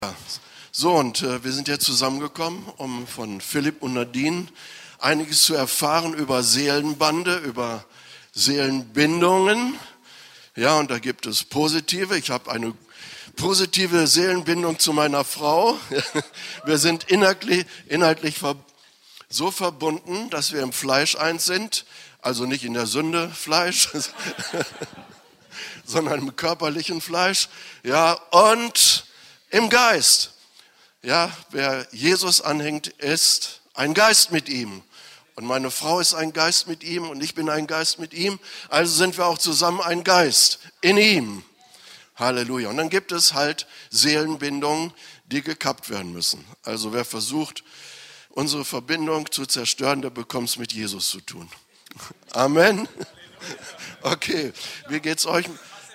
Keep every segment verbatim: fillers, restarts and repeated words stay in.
Ja, so, und äh, wir sind jetzt zusammengekommen, um von Philipp und Nadine einiges zu erfahren über Seelenbande, über Seelenbindungen. Ja, und da gibt es positive. Ich habe eine positive Seelenbindung zu meiner Frau. Wir sind inhaltlich, inhaltlich ver- so verbunden, dass wir im Fleisch eins sind. Also nicht in der Sünde Fleisch, sondern im körperlichen Fleisch. Ja, und im Geist. Ja, wer Jesus anhängt, ist ein Geist mit ihm. Und meine Frau ist ein Geist mit ihm und ich bin ein Geist mit ihm. Also sind wir auch zusammen ein Geist in ihm. Halleluja. Und dann gibt es halt Seelenbindungen, die gekappt werden müssen. Also wer versucht, unsere Verbindung zu zerstören, der bekommt es mit Jesus zu tun. Amen. Okay, wie geht's euch?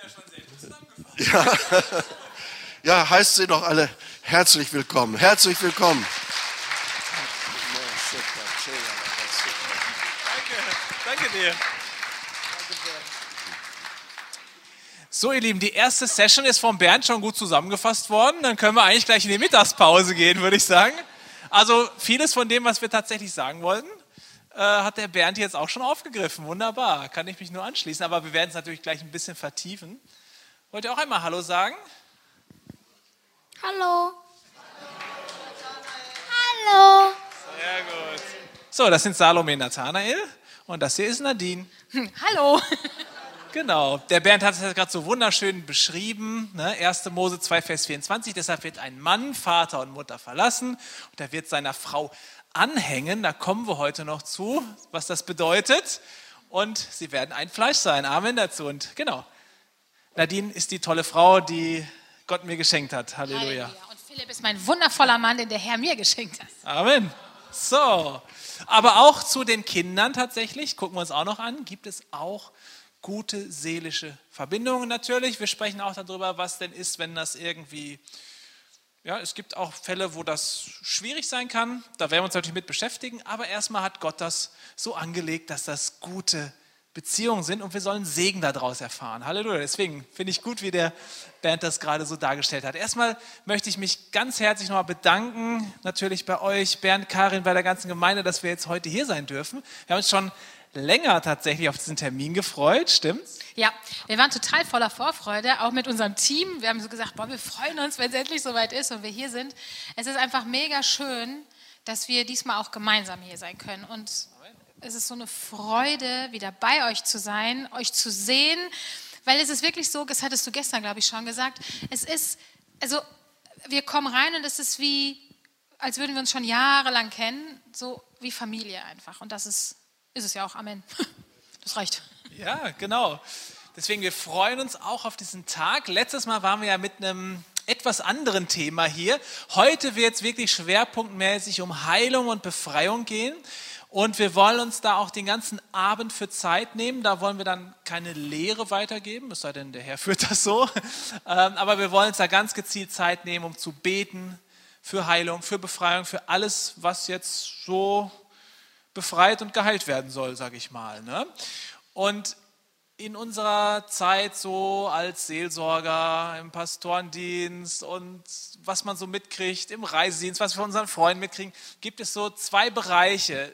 Ja, ja, heißt sie doch alle herzlich willkommen. Herzlich willkommen. Danke, danke dir. So, ihr Lieben, die erste Session ist von Bernd schon gut zusammengefasst worden. Dann können wir eigentlich gleich in die Mittagspause gehen, würde ich sagen. Also vieles von dem, was wir tatsächlich sagen wollten, äh, hat der Bernd jetzt auch schon aufgegriffen. Wunderbar, kann ich mich nur anschließen. Aber wir werden es natürlich gleich ein bisschen vertiefen. Wollt ihr auch einmal Hallo sagen? Hallo. Hallo. Sehr gut. So, das sind Salome und Nathanael und das hier ist Nadine. Hallo. Genau, der Bernd hat es ja gerade so wunderschön beschrieben, ne? erster Mose zwei, Vers vierundzwanzig, deshalb wird ein Mann Vater und Mutter verlassen und er wird seiner Frau anhängen, da kommen wir heute noch zu, was das bedeutet und sie werden ein Fleisch sein, Amen dazu und genau, Nadine ist die tolle Frau, die Gott mir geschenkt hat, Halleluja. Halleluja. Und Philipp ist mein wundervoller Mann, den der Herr mir geschenkt hat. Amen. So, aber auch zu den Kindern tatsächlich, gucken wir uns auch noch an, gibt es auch gute seelische Verbindungen natürlich. Wir sprechen auch darüber, was denn ist, wenn das irgendwie, ja, es gibt auch Fälle, wo das schwierig sein kann. Da werden wir uns natürlich mit beschäftigen. Aber erstmal hat Gott das so angelegt, dass das gute Beziehungen sind und wir sollen Segen daraus erfahren. Halleluja. Deswegen finde ich gut, wie der Bernd das gerade so dargestellt hat. Erstmal möchte ich mich ganz herzlich nochmal bedanken, natürlich bei euch, Bernd, Karin, bei der ganzen Gemeinde, dass wir jetzt heute hier sein dürfen. Wir haben uns schon länger tatsächlich auf diesen Termin gefreut, stimmt's? Ja, wir waren total voller Vorfreude, auch mit unserem Team. Wir haben so gesagt, boah, wir freuen uns, wenn es endlich soweit ist und wir hier sind. Es ist einfach mega schön, dass wir diesmal auch gemeinsam hier sein können. Und es ist so eine Freude, wieder bei euch zu sein, euch zu sehen, weil es ist wirklich so, das hattest du gestern, glaube ich, schon gesagt, es ist, also wir kommen rein und es ist wie, als würden wir uns schon jahrelang kennen, so wie Familie einfach. Und das ist Ist es ja auch, Amen. Das reicht. Ja, genau. Deswegen, wir freuen uns auch auf diesen Tag. Letztes Mal waren wir ja mit einem etwas anderen Thema hier. Heute wird es wirklich schwerpunktmäßig um Heilung und Befreiung gehen. Und wir wollen uns da auch den ganzen Abend für Zeit nehmen. Da wollen wir dann keine Lehre weitergeben, es sei denn, der Herr führt das so. Aber wir wollen uns da ganz gezielt Zeit nehmen, um zu beten für Heilung, für Befreiung, für alles, was jetzt so befreit und geheilt werden soll, sage ich mal. Ne? Und in unserer Zeit so als Seelsorger im Pastorendienst und was man so mitkriegt im Reisedienst, was wir von unseren Freunden mitkriegen, gibt es so zwei Bereiche,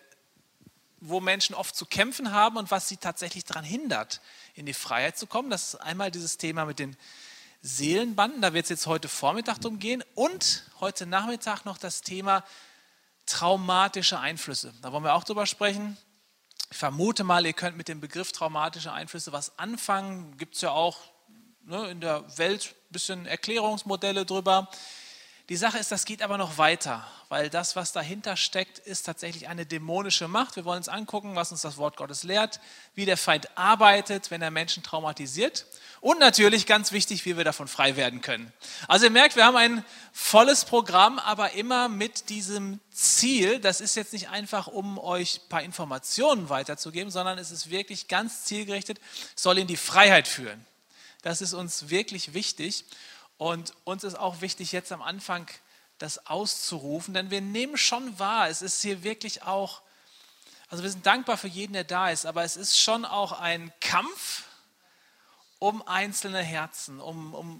wo Menschen oft zu kämpfen haben und was sie tatsächlich daran hindert, in die Freiheit zu kommen. Das ist einmal dieses Thema mit den Seelenbanden, da wird es jetzt heute Vormittag drum gehen und heute Nachmittag noch das Thema traumatische Einflüsse. Da wollen wir auch drüber sprechen. Ich vermute mal, ihr könnt mit dem Begriff traumatische Einflüsse was anfangen. Gibt es ja auch ne, in der Welt ein bisschen Erklärungsmodelle drüber. Die Sache ist, das geht aber noch weiter, weil das, was dahinter steckt, ist tatsächlich eine dämonische Macht. Wir wollen uns angucken, was uns das Wort Gottes lehrt, wie der Feind arbeitet, wenn er Menschen traumatisiert und natürlich, ganz wichtig, wie wir davon frei werden können. Also ihr merkt, wir haben ein volles Programm, aber immer mit diesem Ziel, das ist jetzt nicht einfach, um euch ein paar Informationen weiterzugeben, sondern es ist wirklich ganz zielgerichtet, soll in die Freiheit führen. Das ist uns wirklich wichtig. Und uns ist auch wichtig, jetzt am Anfang das auszurufen, denn wir nehmen schon wahr, es ist hier wirklich auch, also wir sind dankbar für jeden, der da ist, aber es ist schon auch ein Kampf um einzelne Herzen, um, um,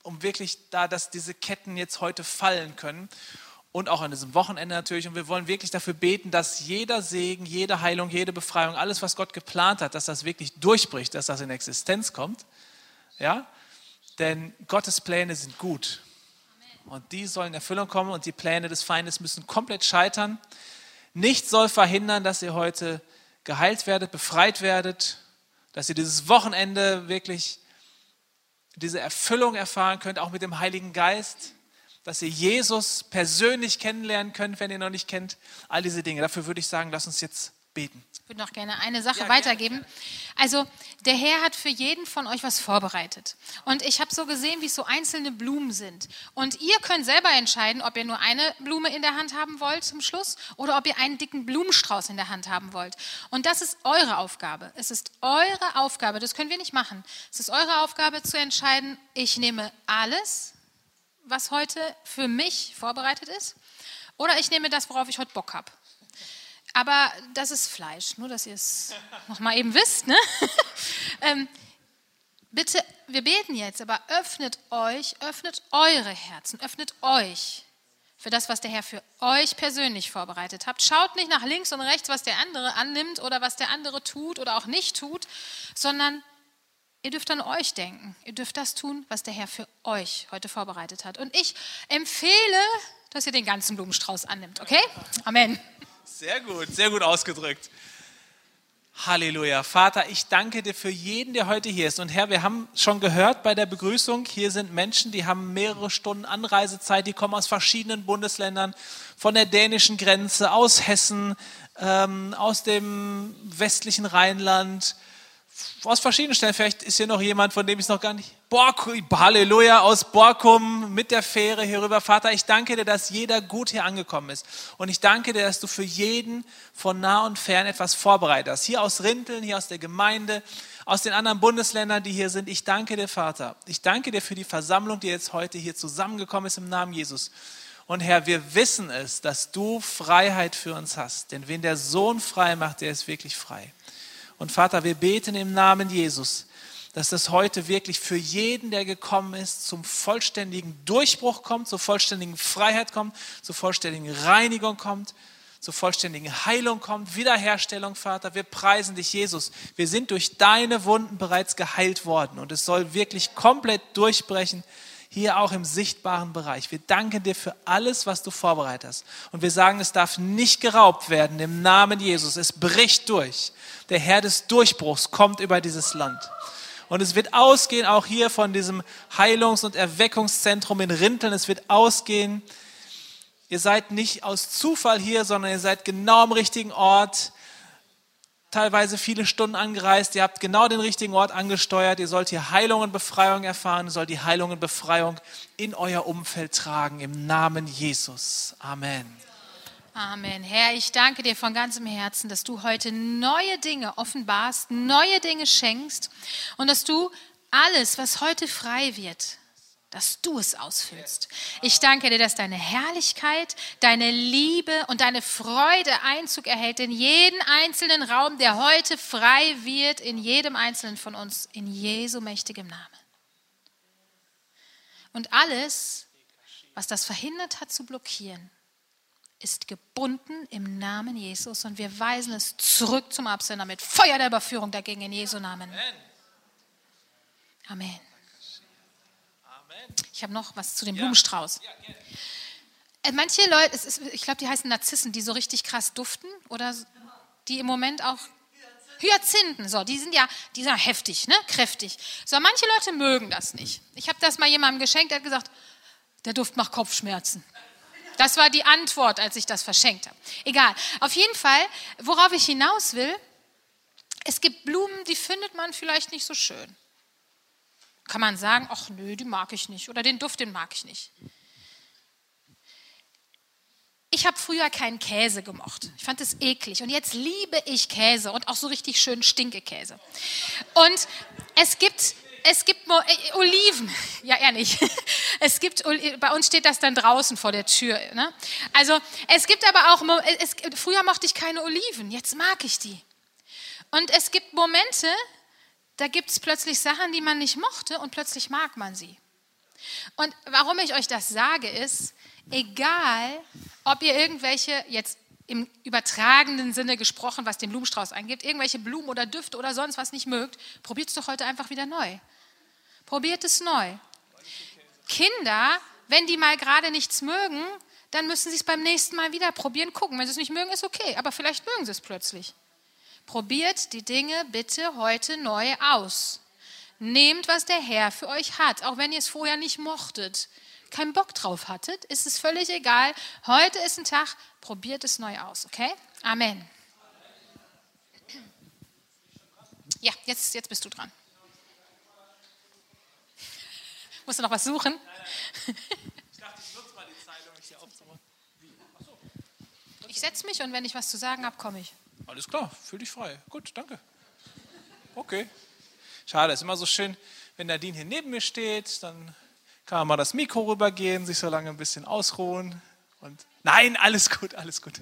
um wirklich da, dass diese Ketten jetzt heute fallen können. Und auch an diesem Wochenende natürlich. Und wir wollen wirklich dafür beten, dass jeder Segen, jede Heilung, jede Befreiung, alles, was Gott geplant hat, dass das wirklich durchbricht, dass das in Existenz kommt. Ja? Denn Gottes Pläne sind gut. Und die sollen in Erfüllung kommen und die Pläne des Feindes müssen komplett scheitern. Nichts soll verhindern, dass ihr heute geheilt werdet, befreit werdet, dass ihr dieses Wochenende wirklich diese Erfüllung erfahren könnt, auch mit dem Heiligen Geist. Dass ihr Jesus persönlich kennenlernen könnt, wenn ihr ihn noch nicht kennt. All diese Dinge. Dafür würde ich sagen, lass uns jetzt beten. Ich würde noch gerne eine Sache Ja, weitergeben. gerne. Also der Herr hat für jeden von euch was vorbereitet. Und ich habe so gesehen, wie es so einzelne Blumen sind. Und ihr könnt selber entscheiden, ob ihr nur eine Blume in der Hand haben wollt zum Schluss oder ob ihr einen dicken Blumenstrauß in der Hand haben wollt. Und das ist eure Aufgabe. Es ist eure Aufgabe, das können wir nicht machen. Es ist eure Aufgabe zu entscheiden, ich nehme alles, was heute für mich vorbereitet ist, oder ich nehme das, worauf ich heute Bock habe. Aber das ist Fleisch, nur dass ihr es nochmal eben wisst. Ne? ähm, bitte, wir beten jetzt, aber öffnet euch, öffnet eure Herzen, öffnet euch für das, was der Herr für euch persönlich vorbereitet hat. Schaut nicht nach links und rechts, was der andere annimmt oder was der andere tut oder auch nicht tut, sondern ihr dürft an euch denken. Ihr dürft das tun, was der Herr für euch heute vorbereitet hat. Und ich empfehle, dass ihr den ganzen Blumenstrauß annimmt, okay? Amen. Sehr gut, sehr gut ausgedrückt. Halleluja. Vater, ich danke dir für jeden, der heute hier ist. Und Herr, wir haben schon gehört bei der Begrüßung, hier sind Menschen, die haben mehrere Stunden Anreisezeit, die kommen aus verschiedenen Bundesländern, von der dänischen Grenze, aus Hessen, ähm, aus dem westlichen Rheinland, aus verschiedenen Stellen. Vielleicht ist hier noch jemand, von dem ich es noch gar nicht... Borkum, Halleluja, aus Borkum mit der Fähre hier rüber. Vater, ich danke dir, dass jeder gut hier angekommen ist. Und ich danke dir, dass du für jeden von nah und fern etwas vorbereitet hast. Hier aus Rinteln, hier aus der Gemeinde, aus den anderen Bundesländern, die hier sind. Ich danke dir, Vater. Ich danke dir für die Versammlung, die jetzt heute hier zusammengekommen ist im Namen Jesus. Und Herr, wir wissen es, dass du Freiheit für uns hast. Denn wen der Sohn frei macht, der ist wirklich frei. Und Vater, wir beten im Namen Jesus, dass das heute wirklich für jeden, der gekommen ist, zum vollständigen Durchbruch kommt, zur vollständigen Freiheit kommt, zur vollständigen Reinigung kommt, zur vollständigen Heilung kommt, Wiederherstellung, Vater. Wir preisen dich, Jesus. Wir sind durch deine Wunden bereits geheilt worden und es soll wirklich komplett durchbrechen, hier auch im sichtbaren Bereich. Wir danken dir für alles, was du vorbereitet hast. Und wir sagen, es darf nicht geraubt werden im Namen Jesus. Es bricht durch. Der Herr des Durchbruchs kommt über dieses Land. Und es wird ausgehen, auch hier von diesem Heilungs- und Erweckungszentrum in Rinteln, es wird ausgehen. Ihr seid nicht aus Zufall hier, sondern ihr seid genau am richtigen Ort. Teilweise viele Stunden angereist, ihr habt genau den richtigen Ort angesteuert, ihr sollt hier Heilung und Befreiung erfahren, ihr sollt die Heilung und Befreiung in euer Umfeld tragen, im Namen Jesus. Amen. Amen. Herr, ich danke dir von ganzem Herzen, dass du heute neue Dinge offenbarst, neue Dinge schenkst und dass du alles, was heute frei wird, dass du es ausfüllst. Ich danke dir, dass deine Herrlichkeit, deine Liebe und deine Freude Einzug erhält in jeden einzelnen Raum, der heute frei wird, in jedem einzelnen von uns, in Jesu mächtigem Namen. Und alles, was das verhindert hat zu blockieren, ist gebunden im Namen Jesus und wir weisen es zurück zum Absender mit Feuer der Überführung dagegen in Jesu Namen. Amen. Ich habe noch was zu dem Blumenstrauß. Manche Leute, es ist, ich glaube, die heißen Narzissen, die so richtig krass duften oder die im Moment auch Hyazinthen, so, die sind ja, die sind ja heftig, ne, kräftig. So, manche Leute mögen das nicht. Ich habe das mal jemandem geschenkt, der hat gesagt, der Duft macht Kopfschmerzen. Das war die Antwort, als ich das verschenkt habe. Egal. Auf jeden Fall, worauf ich hinaus will, es gibt Blumen, die findet man vielleicht nicht so schön. Kann man sagen, ach nö, die mag ich nicht. Oder den Duft, den mag ich nicht. Ich habe früher keinen Käse gemocht. Ich fand es eklig. Und jetzt liebe ich Käse und auch so richtig schön Stinkekäse. Und es gibt... Es gibt äh, Oliven, ja eher nicht. Es gibt, bei uns steht das dann draußen vor der Tür. Ne? Also es gibt aber auch, es, früher mochte ich keine Oliven, jetzt mag ich die. Und es gibt Momente, da gibt es plötzlich Sachen, die man nicht mochte und plötzlich mag man sie. Und warum ich euch das sage, ist, egal, ob ihr irgendwelche, jetzt im übertragenen Sinne gesprochen, was den Blumenstrauß angeht, irgendwelche Blumen oder Düfte oder sonst was nicht mögt, probiert es doch heute einfach wieder neu. Probiert es neu. Kinder, wenn die mal gerade nichts mögen, dann müssen sie es beim nächsten Mal wieder probieren, gucken. Wenn sie es nicht mögen, ist okay, aber vielleicht mögen sie es plötzlich. Probiert die Dinge bitte heute neu aus. Nehmt, was der Herr für euch hat, auch wenn ihr es vorher nicht mochtet, keinen Bock drauf hattet, ist es völlig egal. Heute ist ein Tag, probiert es neu aus, okay? Amen. Ja, jetzt, jetzt bist du dran. Musst du noch was suchen? Nein, nein. Ich dachte, ich nutze mal die Zeit, um mich hier aufzumachen. Achso. Ich setze mich und wenn ich was zu sagen habe, komme ich. Alles klar, fühl dich frei. Gut, danke. Okay. Schade, ist immer so schön, wenn Nadine hier neben mir steht, dann kann man mal das Mikro rübergehen, sich so lange ein bisschen ausruhen. Und nein, alles gut, alles gut.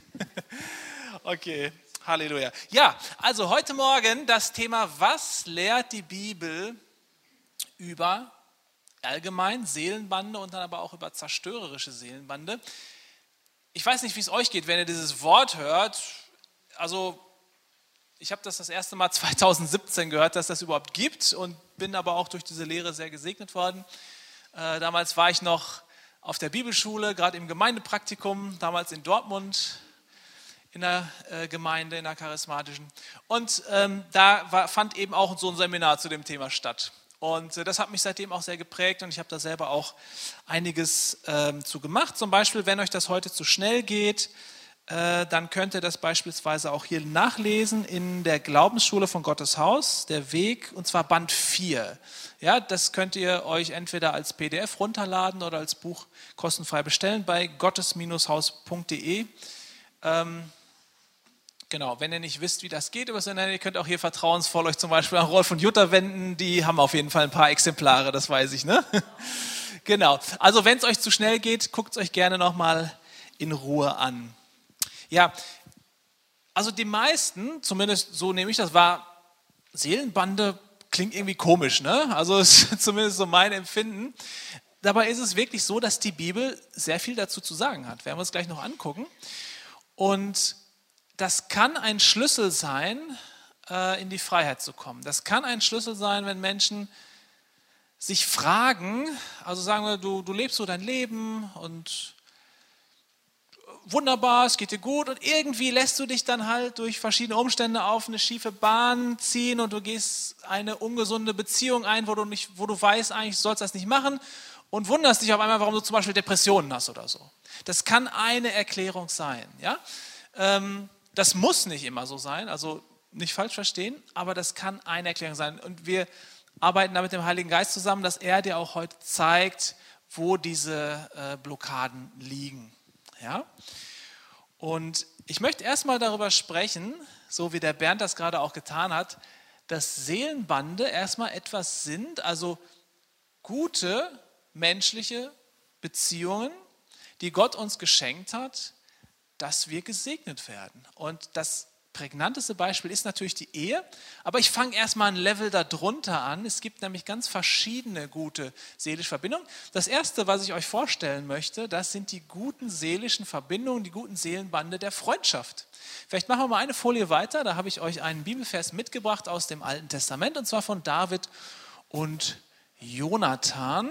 Okay, Halleluja. Ja, also heute Morgen das Thema, was lehrt die Bibel über allgemein Seelenbande und dann aber auch über zerstörerische Seelenbande. Ich weiß nicht, wie es euch geht, wenn ihr dieses Wort hört. Also ich habe das das erste Mal zweitausendsiebzehn gehört, dass das überhaupt gibt und bin aber auch durch diese Lehre sehr gesegnet worden. Äh, damals war ich noch auf der Bibelschule, gerade im Gemeindepraktikum, damals in Dortmund in der äh, Gemeinde, in der charismatischen. Und ähm, da war, fand eben auch so ein Seminar zu dem Thema statt. Und äh, das hat mich seitdem auch sehr geprägt und ich habe da selber auch einiges ähm, zu gemacht. Zum Beispiel, wenn euch das heute zu schnell geht, äh, dann könnt ihr das beispielsweise auch hier nachlesen in der Glaubensschule von Gottes Haus, der Weg, und zwar Band vier. Ja, das könnt ihr euch entweder als P D F runterladen oder als Buch kostenfrei bestellen bei gottes Haus punkt de. Ähm, Genau, wenn ihr nicht wisst, wie das geht, ihr könnt auch hier vertrauensvoll euch zum Beispiel an Rolf und Jutta wenden, die haben auf jeden Fall ein paar Exemplare, das weiß ich, ne? Genau, also wenn es euch zu schnell geht, guckt es euch gerne nochmal in Ruhe an. Ja, also die meisten, zumindest so nehme ich das wahr, Seelenbande klingt irgendwie komisch, ne? Also ist zumindest so mein Empfinden. Dabei ist es wirklich so, dass die Bibel sehr viel dazu zu sagen hat. Werden wir uns gleich noch angucken. Und das kann ein Schlüssel sein, äh, in die Freiheit zu kommen. Das kann ein Schlüssel sein, wenn Menschen sich fragen, also sagen wir, du, du lebst so dein Leben und wunderbar, es geht dir gut und irgendwie lässt du dich dann halt durch verschiedene Umstände auf eine schiefe Bahn ziehen und du gehst eine ungesunde Beziehung ein, wo du, nicht, wo du weißt, eigentlich sollst du das nicht machen und wunderst dich auf einmal, warum du zum Beispiel Depressionen hast oder so. Das kann eine Erklärung sein, ja. Ähm, Das muss nicht immer so sein, also nicht falsch verstehen, aber das kann eine Erklärung sein. Und wir arbeiten da mit dem Heiligen Geist zusammen, dass er dir auch heute zeigt, wo diese äh, Blockaden liegen. Ja? Und ich möchte erstmal darüber sprechen, so wie der Bernd das gerade auch getan hat, dass Seelenbande erstmal etwas sind, also gute menschliche Beziehungen, die Gott uns geschenkt hat, dass wir gesegnet werden. Und das prägnanteste Beispiel ist natürlich die Ehe, aber ich fange erstmal ein Level darunter an. Es gibt nämlich ganz verschiedene gute seelische Verbindungen. Das erste, was ich euch vorstellen möchte, das sind die guten seelischen Verbindungen, die guten Seelenbande der Freundschaft. Vielleicht machen wir mal eine Folie weiter, da habe ich euch einen Bibelvers mitgebracht aus dem Alten Testament, und zwar von David und Jonathan.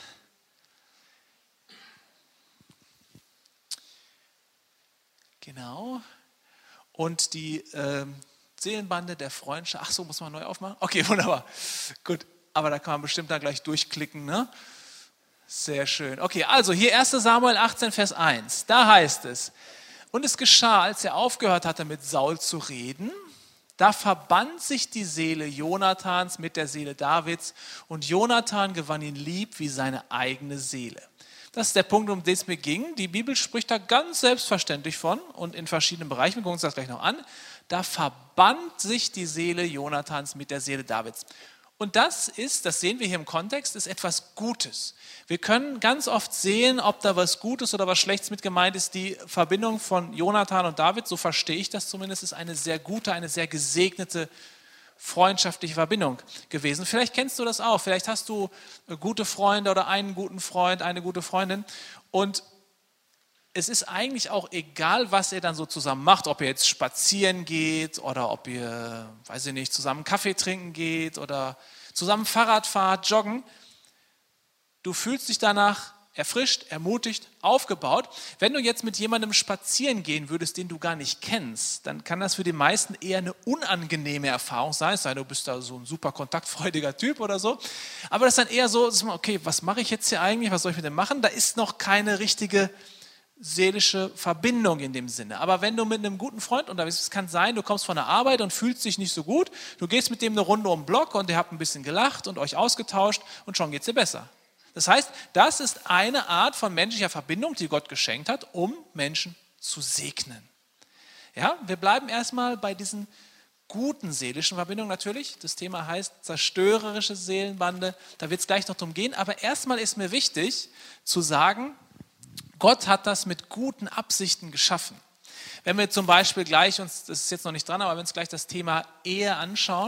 Genau. Und die äh, Seelenbande der Freundschaft. Ach so, muss man neu aufmachen? Okay, wunderbar. Gut, aber da kann man bestimmt dann gleich durchklicken, ne? Sehr schön. Okay, also hier erster Samuel achtzehn, Vers eins. Da heißt es: Und es geschah, als er aufgehört hatte, mit Saul zu reden, da verband sich die Seele Jonathans mit der Seele Davids und Jonathan gewann ihn lieb wie seine eigene Seele. Das ist der Punkt, um den es mir ging. Die Bibel spricht da ganz selbstverständlich von und in verschiedenen Bereichen, wir gucken uns das gleich noch an, da verband sich die Seele Jonathans mit der Seele Davids. Und das ist, das sehen wir hier im Kontext, ist etwas Gutes. Wir können ganz oft sehen, ob da was Gutes oder was Schlechtes mit gemeint ist. Die Verbindung von Jonathan und David, so verstehe ich das zumindest, ist eine sehr gute, eine sehr gesegnete freundschaftliche Verbindung gewesen. Vielleicht kennst du das auch. Vielleicht hast du gute Freunde oder einen guten Freund, eine gute Freundin. Und es ist eigentlich auch egal, was ihr dann so zusammen macht, ob ihr jetzt spazieren geht oder ob ihr, weiß ich nicht, zusammen Kaffee trinken geht oder zusammen Fahrrad fahrt, joggen. Du fühlst dich danach erfrischt, ermutigt, aufgebaut. Wenn du jetzt mit jemandem spazieren gehen würdest, den du gar nicht kennst, dann kann das für die meisten eher eine unangenehme Erfahrung sein. Es sei denn, du bist da so ein super kontaktfreudiger Typ oder so. Aber das ist dann eher so, okay, was mache ich jetzt hier eigentlich? Was soll ich mit dem machen? Da ist noch keine richtige seelische Verbindung in dem Sinne. Aber wenn du mit einem guten Freund unterwegs bist, kann sein, du kommst von der Arbeit und fühlst dich nicht so gut, du gehst mit dem eine Runde um den Block und ihr habt ein bisschen gelacht und euch ausgetauscht und schon geht es dir besser. Das heißt, das ist eine Art von menschlicher Verbindung, die Gott geschenkt hat, um Menschen zu segnen. Ja, wir bleiben erstmal bei diesen guten seelischen Verbindungen natürlich. Das Thema heißt zerstörerische Seelenbande, da wird es gleich noch drum gehen. Aber erstmal ist mir wichtig zu sagen, Gott hat das mit guten Absichten geschaffen. Wenn wir zum Beispiel gleich uns, das ist jetzt noch nicht dran, aber wenn wir uns gleich das Thema Ehe anschauen,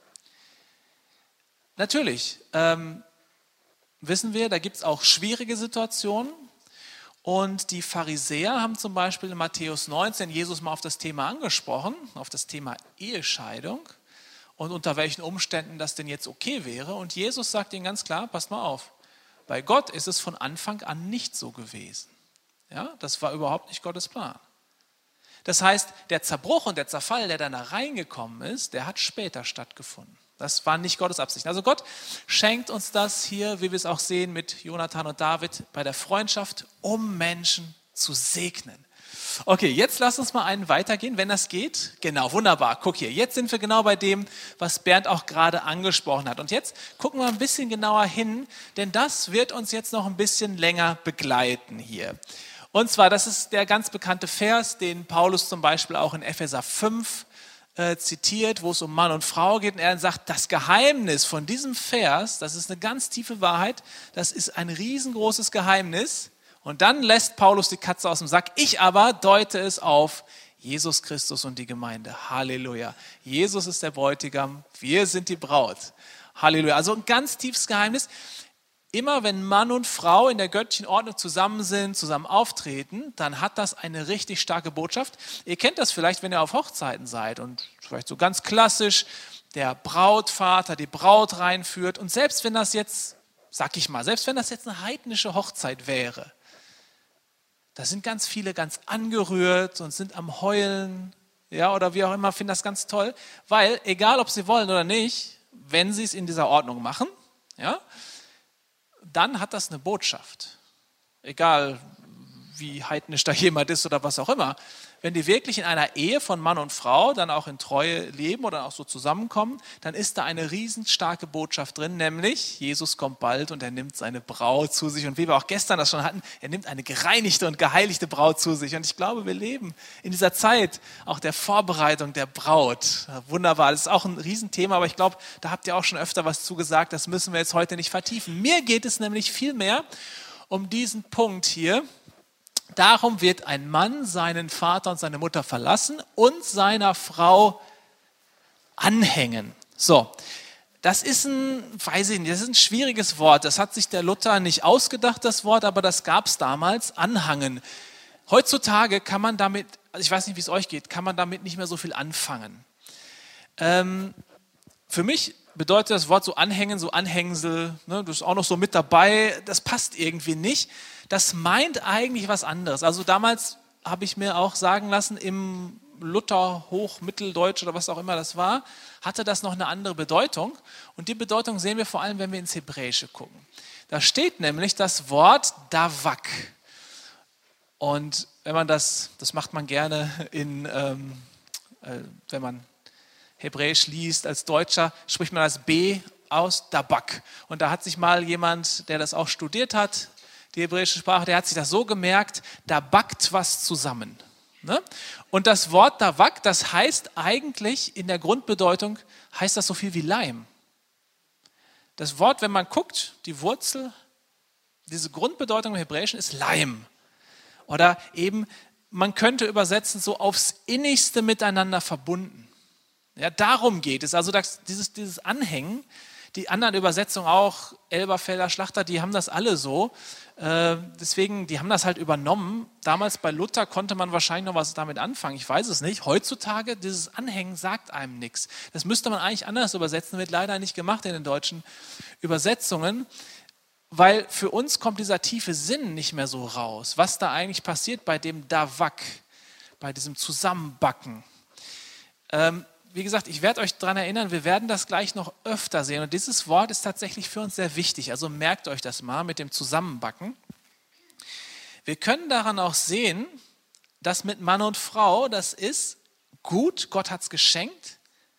natürlich ähm, wissen wir, da gibt es auch schwierige Situationen. Und die Pharisäer haben zum Beispiel in Matthäus neunzehn Jesus mal auf das Thema angesprochen, auf das Thema Ehescheidung und unter welchen Umständen das denn jetzt okay wäre. Und Jesus sagt ihnen ganz klar, passt mal auf, bei Gott ist es von Anfang an nicht so gewesen. Ja, das war überhaupt nicht Gottes Plan. Das heißt, der Zerbruch und der Zerfall, der dann da reingekommen ist, der hat später stattgefunden. Das war nicht Gottes Absicht. Also Gott schenkt uns das hier, wie wir es auch sehen mit Jonathan und David, bei der Freundschaft, um Menschen zu segnen. Okay, jetzt lass uns mal einen weitergehen, wenn das geht. Genau, wunderbar. Guck hier, jetzt sind wir genau bei dem, was Bernd auch gerade angesprochen hat. Und jetzt gucken wir ein bisschen genauer hin, denn das wird uns jetzt noch ein bisschen länger begleiten hier. Und zwar, das ist der ganz bekannte Vers, den Paulus zum Beispiel auch in Epheser fünf äh, zitiert, wo es um Mann und Frau geht. Und er sagt, das Geheimnis von diesem Vers, das ist eine ganz tiefe Wahrheit, das ist ein riesengroßes Geheimnis. Und dann lässt Paulus die Katze aus dem Sack. Ich aber deute es auf Jesus Christus und die Gemeinde. Halleluja. Jesus ist der Bräutigam, wir sind die Braut. Halleluja. Also ein ganz tiefes Geheimnis. Immer wenn Mann und Frau in der göttlichen Ordnung zusammen sind, zusammen auftreten, dann hat das eine richtig starke Botschaft. Ihr kennt das vielleicht, wenn ihr auf Hochzeiten seid und vielleicht so ganz klassisch der Brautvater die Braut reinführt. Und selbst wenn das jetzt, sag ich mal, selbst wenn das jetzt eine heidnische Hochzeit wäre, da sind ganz viele ganz angerührt und sind am Heulen, ja, oder wie auch immer, finden das ganz toll, weil egal, ob sie wollen oder nicht, wenn sie es in dieser Ordnung machen, ja, dann hat das eine Botschaft. Egal, wie heidnisch da jemand ist oder was auch immer. Wenn die wirklich in einer Ehe von Mann und Frau dann auch in Treue leben oder auch so zusammenkommen, dann ist da eine riesenstarke Botschaft drin, nämlich Jesus kommt bald und er nimmt seine Braut zu sich. Und wie wir auch gestern das schon hatten, er nimmt eine gereinigte und geheiligte Braut zu sich. Und ich glaube, wir leben in dieser Zeit auch der Vorbereitung der Braut. Wunderbar, das ist auch ein Riesenthema, aber ich glaube, da habt ihr auch schon öfter was zugesagt, das müssen wir jetzt heute nicht vertiefen. Mir geht es nämlich vielmehr um diesen Punkt hier. Darum wird ein Mann seinen Vater und seine Mutter verlassen und seiner Frau anhängen. So, das ist ein, weiß ich nicht, das ist ein schwieriges Wort. Das hat sich der Luther nicht ausgedacht, das Wort, aber das gab es damals, anhangen. Heutzutage kann man damit, also ich weiß nicht, wie es euch geht, kann man damit nicht mehr so viel anfangen. Ähm, für mich bedeutet das Wort so anhängen, so Anhängsel, ne, das ist auch noch so mit dabei, das passt irgendwie nicht. Das meint eigentlich was anderes. Also damals habe ich mir auch sagen lassen, im Luther, Hochmitteldeutsch oder was auch immer das war, hatte das noch eine andere Bedeutung. Und die Bedeutung sehen wir vor allem, wenn wir ins Hebräische gucken. Da steht nämlich das Wort Davak. Und wenn man das, das macht man gerne in, ähm, äh, wenn man Hebräisch liest, als Deutscher spricht man das B aus, Dabak. Und da hat sich mal jemand, der das auch studiert hat, die hebräische Sprache, der hat sich das so gemerkt, da backt was zusammen. Ne? Und das Wort Davak, das heißt eigentlich in der Grundbedeutung, heißt das so viel wie Leim. Das Wort, wenn man guckt, die Wurzel, diese Grundbedeutung im Hebräischen ist Leim. Oder eben, man könnte übersetzen, so aufs Innigste miteinander verbunden. Ja, darum geht es. Also das, dieses, dieses Anhängen, die anderen Übersetzungen auch, Elberfelder, Schlachter, die haben das alle so. Äh, deswegen, die haben das halt übernommen. Damals bei Luther konnte man wahrscheinlich noch was damit anfangen. Ich weiß es nicht. Heutzutage, dieses Anhängen sagt einem nichts. Das müsste man eigentlich anders übersetzen, wird leider nicht gemacht in den deutschen Übersetzungen, weil für uns kommt dieser tiefe Sinn nicht mehr so raus, was da eigentlich passiert bei dem Davak, bei diesem Zusammenbacken. Ähm, Wie gesagt, ich werde euch daran erinnern, wir werden das gleich noch öfter sehen. Und dieses Wort ist tatsächlich für uns sehr wichtig. Also merkt euch das mal mit dem Zusammenbacken. Wir können daran auch sehen, dass mit Mann und Frau, das ist gut, Gott hat es geschenkt,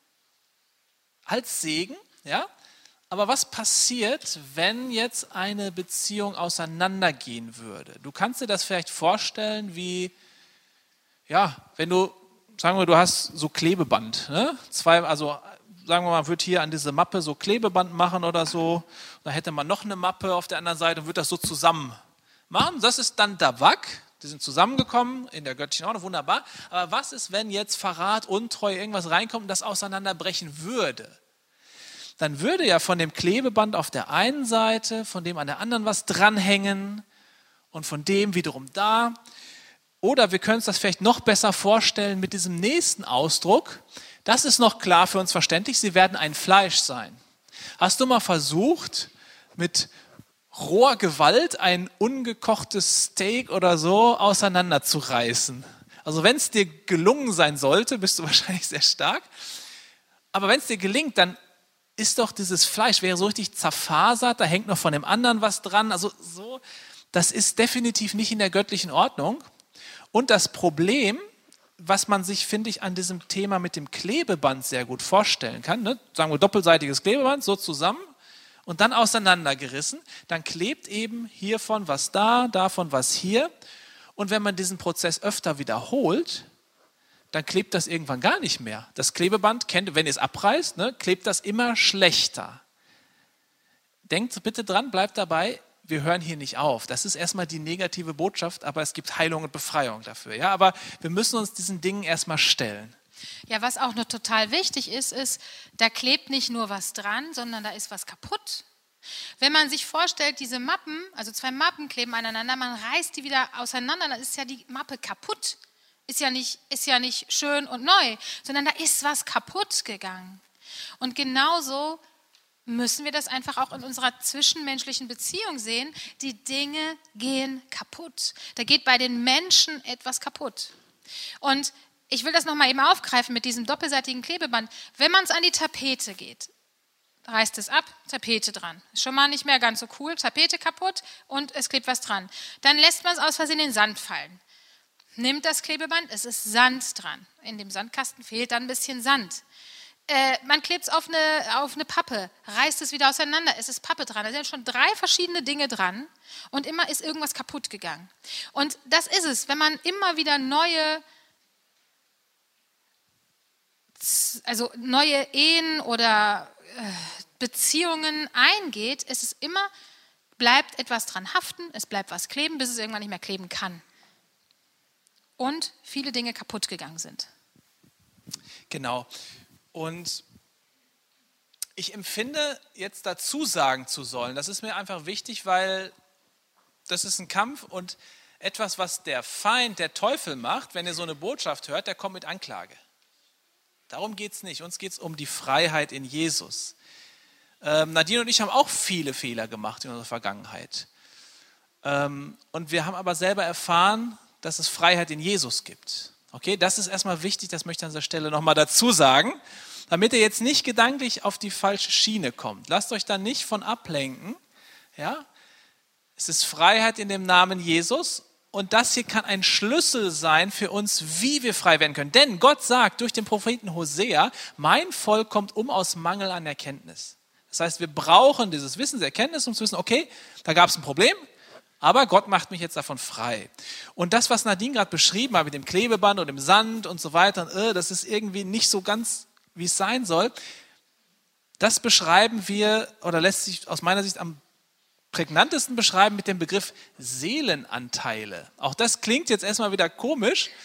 als Segen. Ja? Aber was passiert, wenn jetzt eine Beziehung auseinandergehen würde? Du kannst dir das vielleicht vorstellen, wie, ja, wenn du... Sagen wir, du hast so Klebeband, ne? Zwei, also sagen wir mal, würde hier an diese Mappe so Klebeband machen oder so. Da hätte man noch eine Mappe auf der anderen Seite und würde das so zusammen machen. Das ist dann Davak. Die sind zusammengekommen in der göttlichen Ordnung, wunderbar. Aber was ist, wenn jetzt Verrat, Untreue, irgendwas reinkommt und das auseinanderbrechen würde? Dann würde ja von dem Klebeband auf der einen Seite, von dem an der anderen was dranhängen und von dem wiederum da. Oder wir können uns das vielleicht noch besser vorstellen mit diesem nächsten Ausdruck. Das ist noch klar für uns verständlich, sie werden ein Fleisch sein. Hast du mal versucht, mit roher Gewalt ein ungekochtes Steak oder so auseinanderzureißen? Also wenn es dir gelungen sein sollte, bist du wahrscheinlich sehr stark. Aber wenn es dir gelingt, dann ist doch dieses Fleisch, wäre so richtig zerfasert, da hängt noch von dem anderen was dran. Also so, das ist definitiv nicht in der göttlichen Ordnung. Und das Problem, was man sich, finde ich, an diesem Thema mit dem Klebeband sehr gut vorstellen kann, ne? Sagen wir doppelseitiges Klebeband, so zusammen und dann auseinandergerissen, dann klebt eben hiervon was da, davon was hier. Und wenn man diesen Prozess öfter wiederholt, dann klebt das irgendwann gar nicht mehr. Das Klebeband, kennt, wenn ihr es abreißt, ne, klebt das immer schlechter. Denkt bitte dran, bleibt dabei. Wir hören hier nicht auf. Das ist erstmal die negative Botschaft, aber es gibt Heilung und Befreiung dafür. Ja, aber wir müssen uns diesen Dingen erstmal stellen. Ja, was auch noch total wichtig ist, ist, da klebt nicht nur was dran, sondern da ist was kaputt. Wenn man sich vorstellt, diese Mappen, also zwei Mappen kleben aneinander, man reißt die wieder auseinander, dann ist ja die Mappe kaputt. Ist ja nicht, ist ja nicht schön und neu, sondern da ist was kaputt gegangen. Und genauso müssen wir das einfach auch in unserer zwischenmenschlichen Beziehung sehen. Die Dinge gehen kaputt. Da geht bei den Menschen etwas kaputt. Und ich will das nochmal eben aufgreifen mit diesem doppelseitigen Klebeband. Wenn man es an die Tapete geht, reißt es ab, Tapete dran. Ist schon mal nicht mehr ganz so cool. Tapete kaputt und es klebt was dran. Dann lässt man es aus Versehen in den Sand fallen. Nimmt das Klebeband, es ist Sand dran. In dem Sandkasten fehlt dann ein bisschen Sand. Äh, man klebt es auf eine, auf eine Pappe, reißt es wieder auseinander, es ist Pappe dran. Da sind schon drei verschiedene Dinge dran und immer ist irgendwas kaputt gegangen. Und das ist es, wenn man immer wieder neue, also neue Ehen oder äh, Beziehungen eingeht, ist es immer, bleibt etwas dran haften, es bleibt was kleben, bis es irgendwann nicht mehr kleben kann. Und viele Dinge kaputt gegangen sind. Genau. Und ich empfinde, jetzt dazu sagen zu sollen, das ist mir einfach wichtig, weil das ist ein Kampf und etwas, was der Feind, der Teufel macht, wenn er so eine Botschaft hört, der kommt mit Anklage. Darum geht es nicht. Uns geht es um die Freiheit in Jesus. Ähm, Nadine und ich haben auch viele Fehler gemacht in unserer Vergangenheit. Ähm, und wir haben aber selber erfahren, dass es Freiheit in Jesus gibt. Okay, das ist erstmal wichtig, das möchte ich an dieser Stelle nochmal dazu sagen, damit ihr jetzt nicht gedanklich auf die falsche Schiene kommt. Lasst euch da nicht von ablenken. Ja? Es ist Freiheit in dem Namen Jesus und das hier kann ein Schlüssel sein für uns, wie wir frei werden können. Denn Gott sagt durch den Propheten Hosea, mein Volk kommt um aus Mangel an Erkenntnis. Das heißt, wir brauchen dieses Wissen, diese Erkenntnis, um zu wissen, okay, da gab es ein Problem, aber Gott macht mich jetzt davon frei. Und das, was Nadine gerade beschrieben hat mit dem Klebeband und dem Sand und so weiter, äh, das ist irgendwie nicht so ganz, wie es sein soll. Das beschreiben wir, oder lässt sich aus meiner Sicht am prägnantesten beschreiben mit dem Begriff Seelenanteile. Auch das klingt jetzt erstmal wieder komisch.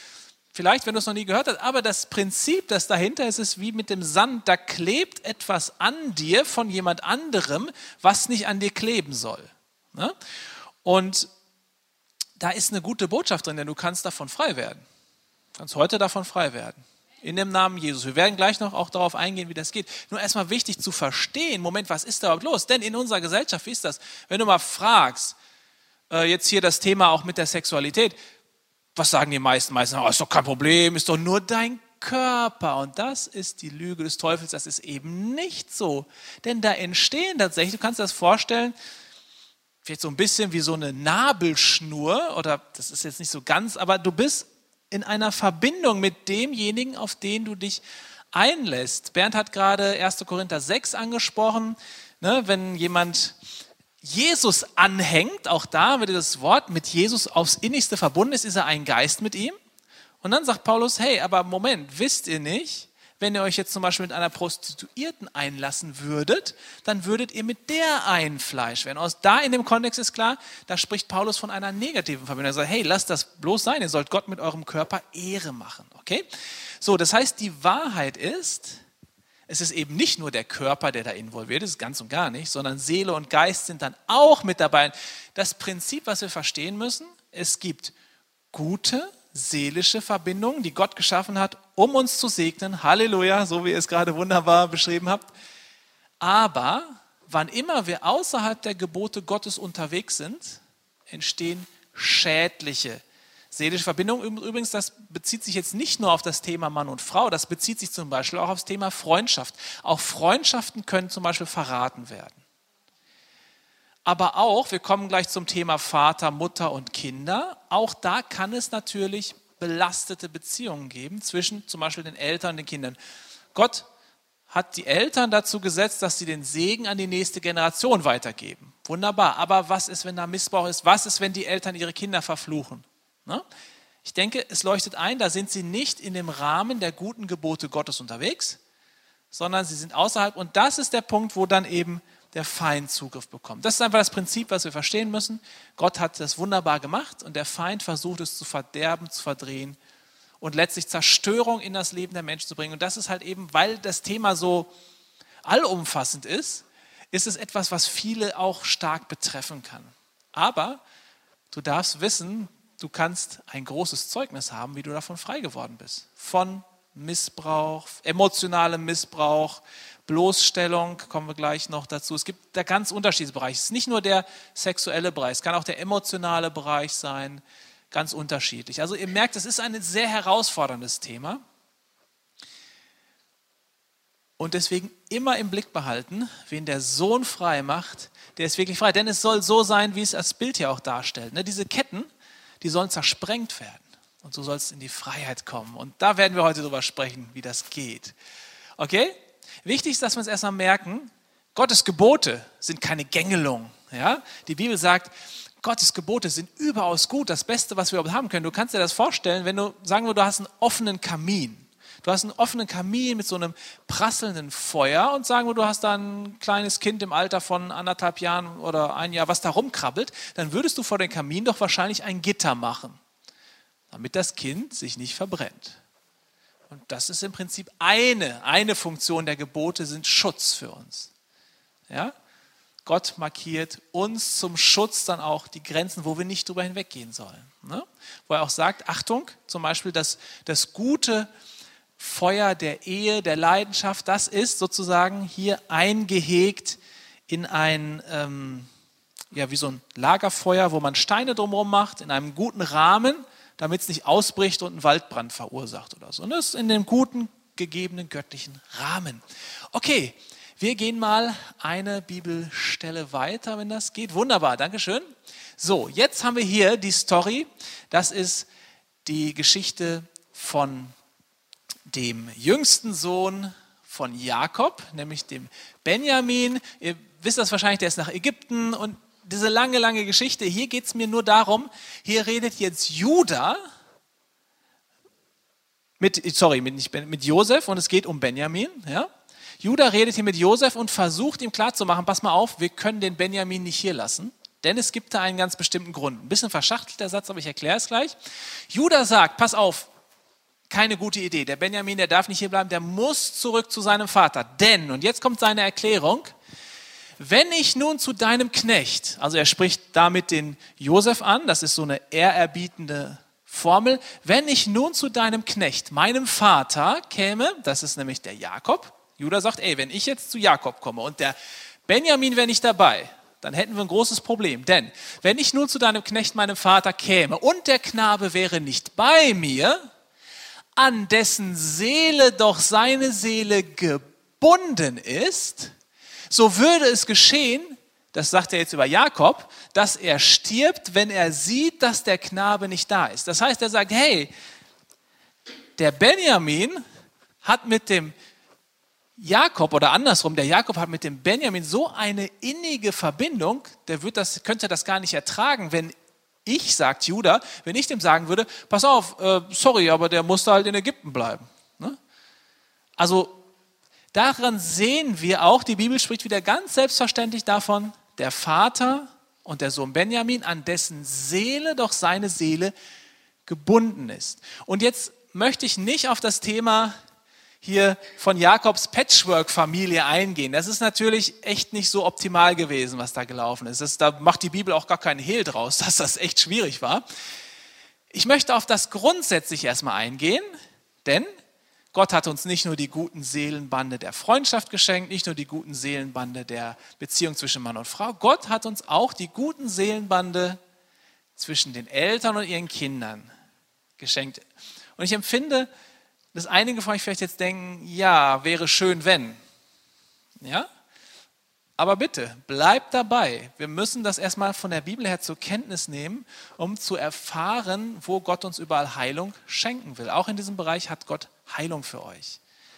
vielleicht, wenn du es noch nie gehört hast, aber das Prinzip, das dahinter ist, ist wie mit dem Sand, da klebt etwas an dir von jemand anderem, was nicht an dir kleben soll. Ne? Und da ist eine gute Botschaft drin, denn du kannst davon frei werden. Du kannst heute davon frei werden. In dem Namen Jesus. Wir werden gleich noch auch darauf eingehen, wie das geht. Nur erstmal wichtig zu verstehen, Moment, was ist da überhaupt los? Denn in unserer Gesellschaft, wie ist das? Wenn du mal fragst, äh, jetzt hier das Thema auch mit der Sexualität, was sagen die meisten? Meisten, oh, ist doch kein Problem, ist doch nur dein Körper. Und das ist die Lüge des Teufels, das ist eben nicht so. Denn da entstehen tatsächlich, du kannst dir das vorstellen, vielleicht so ein bisschen wie so eine Nabelschnur, oder das ist jetzt nicht so ganz, aber du bist in einer Verbindung mit demjenigen, auf den du dich einlässt. Bernd hat gerade erster Korinther sechs angesprochen, ne, wenn jemand Jesus anhängt, auch da wird dieses Wort mit Jesus aufs Innigste verbunden ist, ist er ein Geist mit ihm. Und dann sagt Paulus, hey, aber Moment, wisst ihr nicht, wenn ihr euch jetzt zum Beispiel mit einer Prostituierten einlassen würdet, dann würdet ihr mit der ein Fleisch werden. Aus da in dem Kontext ist klar, da spricht Paulus von einer negativen Verbindung. Er sagt, hey, lasst das bloß sein, ihr sollt Gott mit eurem Körper Ehre machen. Okay? So, das heißt, die Wahrheit ist, es ist eben nicht nur der Körper, der da involviert ist, ganz und gar nicht, sondern Seele und Geist sind dann auch mit dabei. Das Prinzip, was wir verstehen müssen, es gibt gute, seelische Verbindungen, die Gott geschaffen hat, um uns zu segnen. Halleluja, so wie ihr es gerade wunderbar beschrieben habt. Aber wann immer wir außerhalb der Gebote Gottes unterwegs sind, entstehen schädliche seelische Verbindungen. Übrigens, das bezieht sich jetzt nicht nur auf das Thema Mann und Frau, das bezieht sich zum Beispiel auch aufs Thema Freundschaft. Auch Freundschaften können zum Beispiel verraten werden. Aber auch, wir kommen gleich zum Thema Vater, Mutter und Kinder, auch da kann es natürlich belastete Beziehungen geben zwischen zum Beispiel den Eltern und den Kindern. Gott hat die Eltern dazu gesetzt, dass sie den Segen an die nächste Generation weitergeben. Wunderbar, aber was ist, wenn da Missbrauch ist? Was ist, wenn die Eltern ihre Kinder verfluchen? Ne? Ich denke, es leuchtet ein, da sind sie nicht in dem Rahmen der guten Gebote Gottes unterwegs, sondern sie sind außerhalb. Und das ist der Punkt, wo dann eben der Feind Zugriff bekommt. Das ist einfach das Prinzip, was wir verstehen müssen. Gott hat das wunderbar gemacht und der Feind versucht es zu verderben, zu verdrehen und letztlich Zerstörung in das Leben der Menschen zu bringen. Und das ist halt eben, weil das Thema so allumfassend ist, ist es etwas, was viele auch stark betreffen kann. Aber du darfst wissen, du kannst ein großes Zeugnis haben, wie du davon frei geworden bist. Von Missbrauch, emotionalem Missbrauch, Bloßstellung, kommen wir gleich noch dazu. Es gibt da ganz unterschiedliche Bereiche. Es ist nicht nur der sexuelle Bereich, es kann auch der emotionale Bereich sein, ganz unterschiedlich. Also ihr merkt, es ist ein sehr herausforderndes Thema. Und deswegen immer im Blick behalten, wen der Sohn frei macht, der ist wirklich frei. Denn es soll so sein, wie es das Bild hier auch darstellt. Ne, diese Ketten, die sollen zersprengt werden. Und so soll es in die Freiheit kommen. Und da werden wir heute drüber sprechen, wie das geht. Okay? Wichtig ist, dass wir uns erstmal merken, Gottes Gebote sind keine Gängelung. Ja? Die Bibel sagt, Gottes Gebote sind überaus gut, das Beste, was wir überhaupt haben können. Du kannst dir das vorstellen, wenn du, sagen wir, du hast einen offenen Kamin. Du hast einen offenen Kamin mit so einem prasselnden Feuer und sagen wir, du hast da ein kleines Kind im Alter von anderthalb Jahren oder ein Jahr, was da rumkrabbelt, dann würdest du vor dem Kamin doch wahrscheinlich ein Gitter machen, damit das Kind sich nicht verbrennt. Und das ist im Prinzip eine, eine Funktion der Gebote, sind Schutz für uns. Ja? Gott markiert uns zum Schutz dann auch die Grenzen, wo wir nicht drüber hinweggehen sollen. Ne? Wo er auch sagt, Achtung, zum Beispiel das, das gute Feuer der Ehe, der Leidenschaft, das ist sozusagen hier eingehegt in ein, ähm, ja, wie so ein Lagerfeuer, wo man Steine drumherum macht, in einem guten Rahmen, damit es nicht ausbricht und einen Waldbrand verursacht oder so. Und das ist in dem guten, gegebenen göttlichen Rahmen. Okay, wir gehen mal eine Bibelstelle weiter, wenn das geht. Wunderbar, Dankeschön. So, jetzt haben wir hier die Story. Das ist die Geschichte von dem jüngsten Sohn von Jakob, nämlich dem Benjamin. Ihr wisst das wahrscheinlich, der ist nach Ägypten und diese lange, lange Geschichte, hier geht es mir nur darum, hier redet jetzt Juda mit, sorry, mit, mit Josef und es geht um Benjamin. Ja? Juda redet hier mit Josef und versucht ihm klarzumachen, pass mal auf, wir können den Benjamin nicht hier lassen, denn es gibt da einen ganz bestimmten Grund. Ein bisschen verschachtelt der Satz, aber ich erkläre es gleich. Juda sagt, pass auf, keine gute Idee. Der Benjamin, der darf nicht hier bleiben, der muss zurück zu seinem Vater. Denn, und jetzt kommt seine Erklärung, wenn ich nun zu deinem Knecht, also er spricht damit den Josef an, das ist so eine ehrerbietende Formel, wenn ich nun zu deinem Knecht, meinem Vater käme, das ist nämlich der Jakob, Judah sagt, ey, wenn ich jetzt zu Jakob komme und der Benjamin wäre nicht dabei, dann hätten wir ein großes Problem. Denn wenn ich nun zu deinem Knecht, meinem Vater käme und der Knabe wäre nicht bei mir, an dessen Seele doch seine Seele gebunden ist, so würde es geschehen, das sagt er jetzt über Jakob, dass er stirbt, wenn er sieht, dass der Knabe nicht da ist. Das heißt, er sagt, hey, der Benjamin hat mit dem Jakob oder andersrum, der Jakob hat mit dem Benjamin so eine innige Verbindung, der wird das, könnte das gar nicht ertragen, wenn ich, sagt Judah, wenn ich dem sagen würde, pass auf, äh, sorry, aber der musste halt in Ägypten bleiben. Ne? Also daran sehen wir auch, die Bibel spricht wieder ganz selbstverständlich davon, der Vater und der Sohn Benjamin, an dessen Seele doch seine Seele gebunden ist. Und jetzt möchte ich nicht auf das Thema hier von Jakobs Patchwork-Familie eingehen. Das ist natürlich echt nicht so optimal gewesen, was da gelaufen ist. Das, da macht die Bibel auch gar keinen Hehl draus, dass das echt schwierig war. Ich möchte auf das grundsätzlich erstmal eingehen, denn Gott hat uns nicht nur die guten Seelenbande der Freundschaft geschenkt, nicht nur die guten Seelenbande der Beziehung zwischen Mann und Frau. Gott hat uns auch die guten Seelenbande zwischen den Eltern und ihren Kindern geschenkt. Und ich empfinde, dass einige von euch vielleicht jetzt denken, ja, wäre schön, wenn. Ja? Aber bitte, bleibt dabei. Wir müssen das erstmal von der Bibel her zur Kenntnis nehmen, um zu erfahren, wo Gott uns überall Heilung schenken will. Auch in diesem Bereich hat Gott Heilung für euch.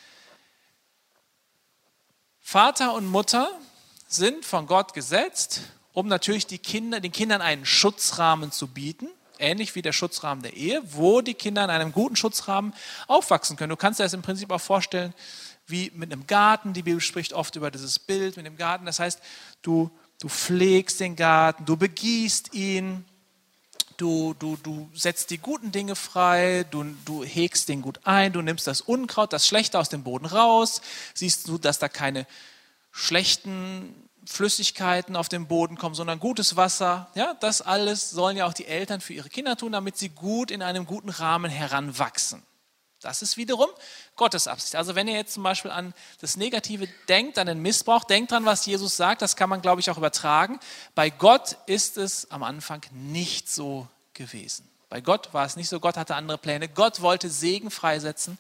Vater und Mutter sind von Gott gesetzt, um natürlich die Kinder, den Kindern einen Schutzrahmen zu bieten, ähnlich wie der Schutzrahmen der Ehe, wo die Kinder in einem guten Schutzrahmen aufwachsen können. Du kannst dir das im Prinzip auch vorstellen wie mit einem Garten. Die Bibel spricht oft über dieses Bild mit dem Garten. Das heißt, du, du pflegst den Garten, du begießt ihn, du, du, du setzt die guten Dinge frei, du, du hegst den gut ein, du nimmst das Unkraut, das Schlechte aus dem Boden raus, siehst du, dass da keine schlechten Flüssigkeiten auf den Boden kommen, sondern gutes Wasser. Ja, das alles sollen ja auch die Eltern für ihre Kinder tun, damit sie gut in einem guten Rahmen heranwachsen. Das ist wiederum Gottes Absicht. Also wenn ihr jetzt zum Beispiel an das Negative denkt, an den Missbrauch, denkt dran, was Jesus sagt, das kann man, glaube ich, auch übertragen. Bei Gott ist es am Anfang nicht so gewesen. Bei Gott war es nicht so, Gott hatte andere Pläne. Gott wollte Segen freisetzen,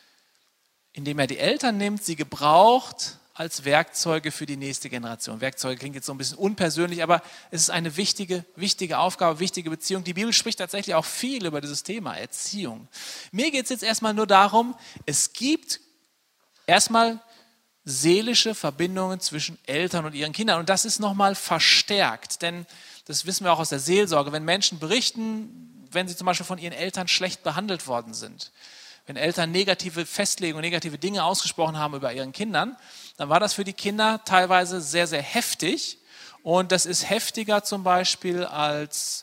indem er die Eltern nimmt, sie gebraucht als Werkzeuge für die nächste Generation. Werkzeuge klingt jetzt so ein bisschen unpersönlich, aber es ist eine wichtige, wichtige Aufgabe, wichtige Beziehung. Die Bibel spricht tatsächlich auch viel über dieses Thema Erziehung. Mir geht es jetzt erstmal nur darum, es gibt erstmal seelische Verbindungen zwischen Eltern und ihren Kindern und das ist nochmal verstärkt, denn das wissen wir auch aus der Seelsorge, wenn Menschen berichten, wenn sie zum Beispiel von ihren Eltern schlecht behandelt worden sind, wenn Eltern negative Festlegungen, negative Dinge ausgesprochen haben über ihren Kindern, dann war das für die Kinder teilweise sehr, sehr heftig. Und das ist heftiger zum Beispiel, als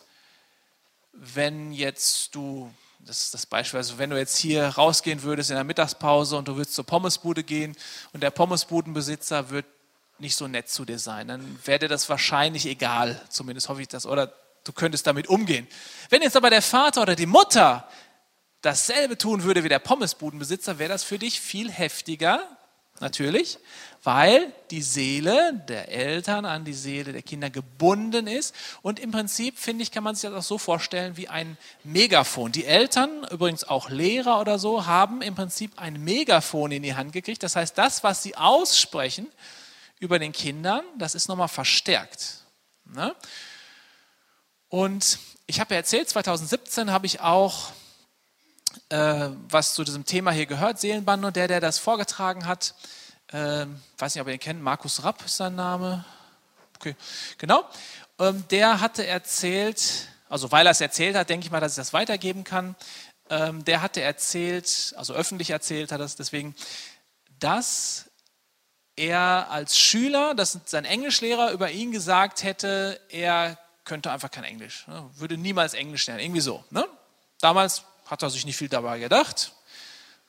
wenn jetzt du, das ist das Beispiel, also wenn du jetzt hier rausgehen würdest in der Mittagspause und du würdest zur Pommesbude gehen und der Pommesbudenbesitzer wird nicht so nett zu dir sein, dann wäre dir das wahrscheinlich egal, zumindest hoffe ich das, oder du könntest damit umgehen. Wenn jetzt aber der Vater oder die Mutter dasselbe tun würde wie der Pommesbudenbesitzer, wäre das für dich viel heftiger, natürlich, weil die Seele der Eltern an die Seele der Kinder gebunden ist und im Prinzip, finde ich, kann man sich das auch so vorstellen wie ein Megafon. Die Eltern, übrigens auch Lehrer oder so, haben im Prinzip ein Megafon in die Hand gekriegt. Das heißt, das, was sie aussprechen über den Kindern, das ist nochmal verstärkt. Ne? Und ich habe ja erzählt, zwanzig siebzehn habe ich auch Äh, was zu diesem Thema hier gehört, Seelenbande, und der, der das vorgetragen hat, äh, weiß nicht, ob ihr ihn kennt, Markus Rapp ist sein Name, okay, genau, ähm, der hatte erzählt, also weil er es erzählt hat, denke ich mal, dass ich das weitergeben kann, ähm, der hatte erzählt, also öffentlich erzählt hat es deswegen, dass er als Schüler, dass sein Englischlehrer über ihn gesagt hätte, er könnte einfach kein Englisch, ne, würde niemals Englisch lernen, irgendwie so, ne? Damals hat er sich nicht viel dabei gedacht.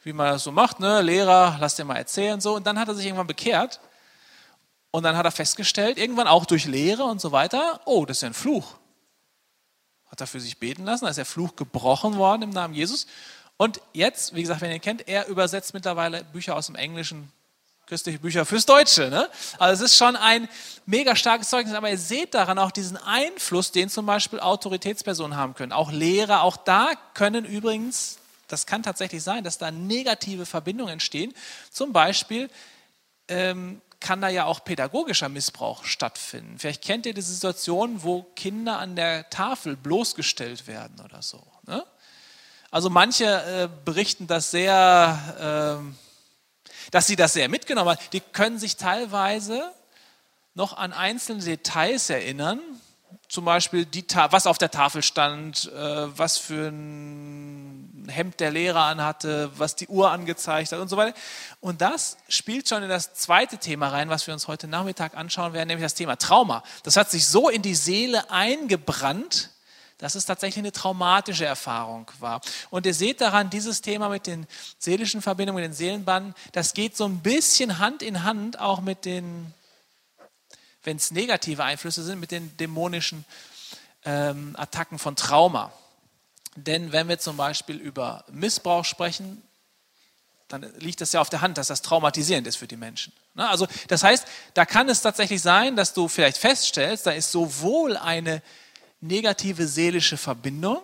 wie man das so macht, ne? Lehrer, lass dir mal erzählen, so. Und dann hat er sich irgendwann bekehrt und dann hat er festgestellt, irgendwann auch durch Lehre und so weiter, oh, das ist ja ein Fluch. Hat er für sich beten lassen, da ist der Fluch gebrochen worden im Namen Jesus. Und jetzt, wie gesagt, wenn ihr ihn kennt, er übersetzt mittlerweile Bücher aus dem Englischen, christliche Bücher fürs Deutsche. Ne? Also es ist schon ein mega starkes Zeugnis, aber ihr seht daran auch diesen Einfluss, den zum Beispiel Autoritätspersonen haben können. Auch Lehrer, auch da können übrigens, das kann tatsächlich sein, dass da negative Verbindungen entstehen. Zum Beispiel ähm, kann da ja auch pädagogischer Missbrauch stattfinden. Vielleicht kennt ihr diese Situation, wo Kinder an der Tafel bloßgestellt werden oder so. Ne? Also manche äh, berichten das sehr, äh, dass sie das sehr mitgenommen haben. Die können sich teilweise noch an einzelne Details erinnern, zum Beispiel die, was auf der Tafel stand, äh, was für ein Hemd der Lehrer anhatte, was die Uhr angezeigt hat und so weiter. Und das spielt schon in das zweite Thema rein, was wir uns heute Nachmittag anschauen werden, nämlich das Thema Trauma. Das hat sich so in die Seele eingebrannt, dass es tatsächlich eine traumatische Erfahrung war. Und ihr seht daran, dieses Thema mit den seelischen Verbindungen, mit den Seelenbanden, das geht so ein bisschen Hand in Hand auch mit den, wenn es negative Einflüsse sind, mit den dämonischen ähm, Attacken von Trauma. Denn wenn wir zum Beispiel über Missbrauch sprechen, dann liegt es ja auf der Hand, dass das traumatisierend ist für die Menschen. Also das heißt, da kann es tatsächlich sein, dass du vielleicht feststellst, da ist sowohl eine negative seelische Verbindung.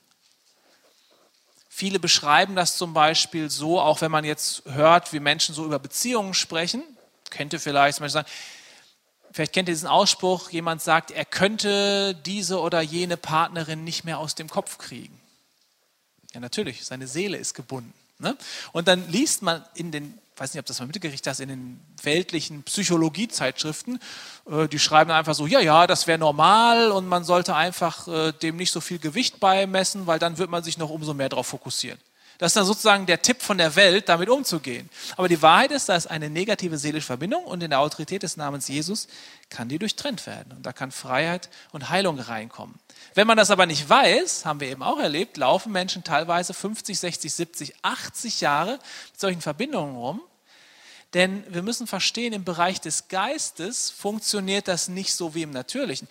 Viele beschreiben das zum Beispiel so, auch wenn man jetzt hört, wie Menschen so über Beziehungen sprechen, kennt ihr vielleicht, zum Beispiel sagen, vielleicht kennt ihr diesen Ausspruch, jemand sagt, er könnte diese oder jene Partnerin nicht mehr aus dem Kopf kriegen. Ja, natürlich, seine Seele ist gebunden. Ne? Und dann liest man in den, ich weiß nicht, ob das mal mitgekriegt hast, in den weltlichen Psychologiezeitschriften, äh, die schreiben einfach so, ja, ja, das wäre normal und man sollte einfach äh, dem nicht so viel Gewicht beimessen, weil dann wird man sich noch umso mehr darauf fokussieren. Das ist dann sozusagen der Tipp von der Welt, damit umzugehen. Aber die Wahrheit ist, da ist eine negative seelische Verbindung und in der Autorität des Namens Jesus kann die durchtrennt werden. Und da kann Freiheit und Heilung reinkommen. Wenn man das aber nicht weiß, haben wir eben auch erlebt, laufen Menschen teilweise fünfzig, sechzig, siebzig, achtzig Jahre mit solchen Verbindungen rum. Denn wir müssen verstehen, im Bereich des Geistes funktioniert das nicht so wie im Natürlichen.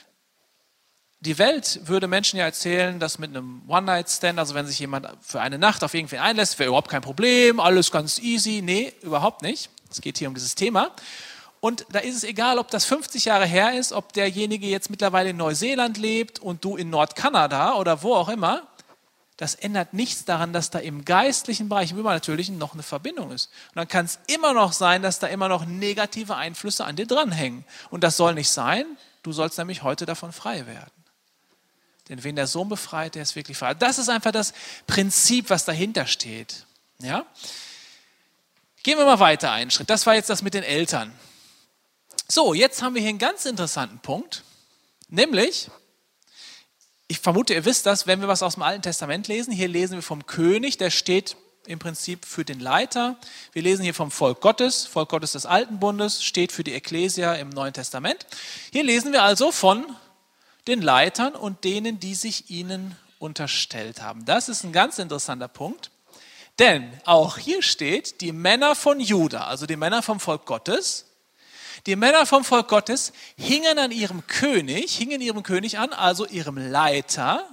Die Welt würde Menschen ja erzählen, dass mit einem One-Night-Stand, also wenn sich jemand für eine Nacht auf irgendwen einlässt, wäre überhaupt kein Problem, alles ganz easy. Nee, überhaupt nicht. Es geht hier um dieses Thema. Und da ist es egal, ob das fünfzig Jahre her ist, ob derjenige jetzt mittlerweile in Neuseeland lebt und du in Nordkanada oder wo auch immer. Das ändert nichts daran, dass da im geistlichen Bereich, im Übernatürlichen noch eine Verbindung ist. Und dann kann es immer noch sein, dass da immer noch negative Einflüsse an dir dranhängen. Und das soll nicht sein. Du sollst nämlich heute davon frei werden. Denn wen der Sohn befreit, der ist wirklich frei. Das ist einfach das Prinzip, was dahinter steht. Ja? Gehen wir mal weiter einen Schritt. Das war jetzt das mit den Eltern. So, jetzt haben wir hier einen ganz interessanten Punkt. Nämlich, ich vermute, ihr wisst das, wenn wir was aus dem Alten Testament lesen. Hier lesen wir vom König, der steht im Prinzip für den Leiter. Wir lesen hier vom Volk Gottes. Volk Gottes des Alten Bundes steht für die Ekklesia im Neuen Testament. Hier lesen wir also von den Leitern und denen, die sich ihnen unterstellt haben. Das ist ein ganz interessanter Punkt, denn auch hier steht, die Männer von Juda, also die Männer vom Volk Gottes, die Männer vom Volk Gottes hingen an ihrem König, hingen ihrem König an, also ihrem Leiter,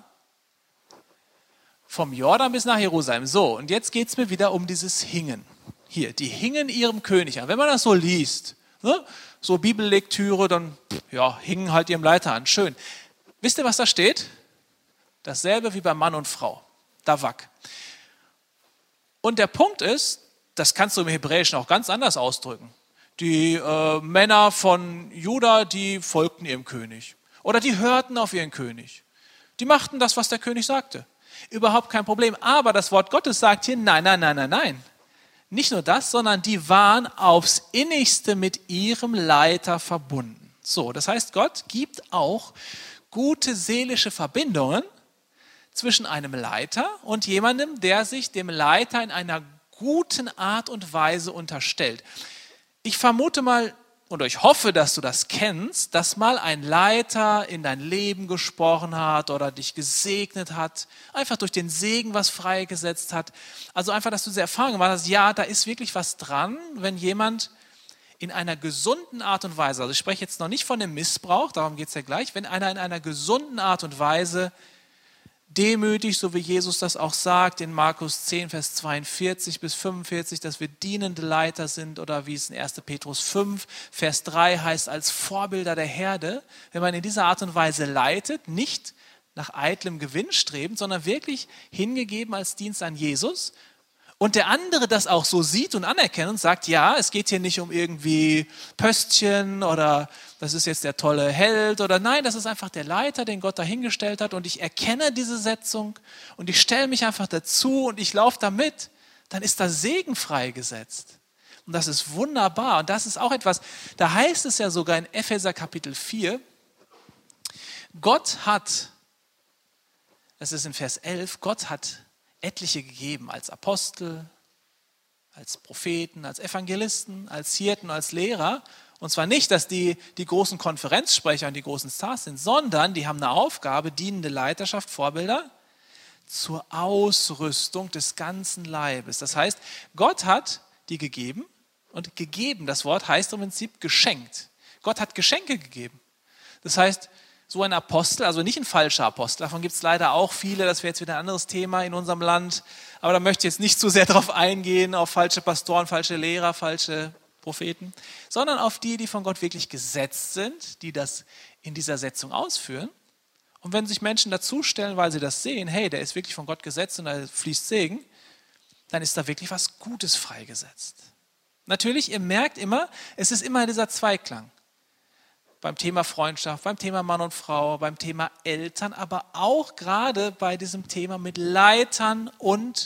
vom Jordan bis nach Jerusalem. So, und jetzt geht es mir wieder um dieses Hingen. Hier, die hingen ihrem König an. Wenn man das so liest, ne, so Bibellektüre, dann ja, hingen halt ihrem Leiter an. Schön. Wisst ihr, was da steht? Dasselbe wie bei Mann und Frau. Davak. Und der Punkt ist, das kannst du im Hebräischen auch ganz anders ausdrücken. Die äh, Männer von Juda, die folgten ihrem König. Oder die hörten auf ihren König. Die machten das, was der König sagte. Überhaupt kein Problem. Aber das Wort Gottes sagt hier, nein, nein, nein, nein, nein. Nicht nur das, sondern die waren aufs Innigste mit ihrem Leiter verbunden. So, das heißt, Gott gibt auch gute seelische Verbindungen zwischen einem Leiter und jemandem, der sich dem Leiter in einer guten Art und Weise unterstellt. Ich vermute mal, und ich hoffe, dass du das kennst, dass mal ein Leiter in dein Leben gesprochen hat oder dich gesegnet hat, einfach durch den Segen was freigesetzt hat. Also einfach, dass du diese Erfahrung gemacht hast, ja, da ist wirklich was dran, wenn jemand in einer gesunden Art und Weise, also ich spreche jetzt noch nicht von dem Missbrauch, darum geht es ja gleich, wenn einer in einer gesunden Art und Weise demütig, so wie Jesus das auch sagt in Markus zehn, Vers zweiundvierzig bis fünfundvierzig, dass wir dienende Leiter sind, oder wie es in erster Petrus fünf, Vers drei heißt, als Vorbilder der Herde. Wenn man in dieser Art und Weise leitet, nicht nach eitlem Gewinn strebend, sondern wirklich hingegeben als Dienst an Jesus, und der andere das auch so sieht und anerkennt und sagt, ja, es geht hier nicht um irgendwie Pöstchen oder das ist jetzt der tolle Held oder nein, das ist einfach der Leiter, den Gott dahingestellt hat und ich erkenne diese Setzung und ich stelle mich einfach dazu und ich laufe damit, dann ist da Segen freigesetzt. Und das ist wunderbar und das ist auch etwas, da heißt es ja sogar in Epheser Kapitel vier, Gott hat, das ist in Vers elf, Gott hat etliche gegeben als Apostel, als Propheten, als Evangelisten, als Hirten, als Lehrer. Und zwar nicht, dass die die großen Konferenzsprecher und die großen Stars sind, sondern die haben eine Aufgabe, dienende Leiterschaft, Vorbilder, zur Ausrüstung des ganzen Leibes. Das heißt, Gott hat die gegeben und gegeben, das Wort heißt im Prinzip geschenkt. Gott hat Geschenke gegeben. Das heißt, so ein Apostel, also nicht ein falscher Apostel, davon gibt es leider auch viele, das wäre jetzt wieder ein anderes Thema in unserem Land, aber da möchte ich jetzt nicht zu sehr drauf eingehen, auf falsche Pastoren, falsche Lehrer, falsche Propheten, sondern auf die, die von Gott wirklich gesetzt sind, die das in dieser Setzung ausführen. Und wenn sich Menschen dazustellen, weil sie das sehen, hey, der ist wirklich von Gott gesetzt und da fließt Segen, dann ist da wirklich was Gutes freigesetzt. Natürlich, ihr merkt immer, es ist immer dieser Zweiklang. Beim Thema Freundschaft, beim Thema Mann und Frau, beim Thema Eltern, aber auch gerade bei diesem Thema mit Leitern und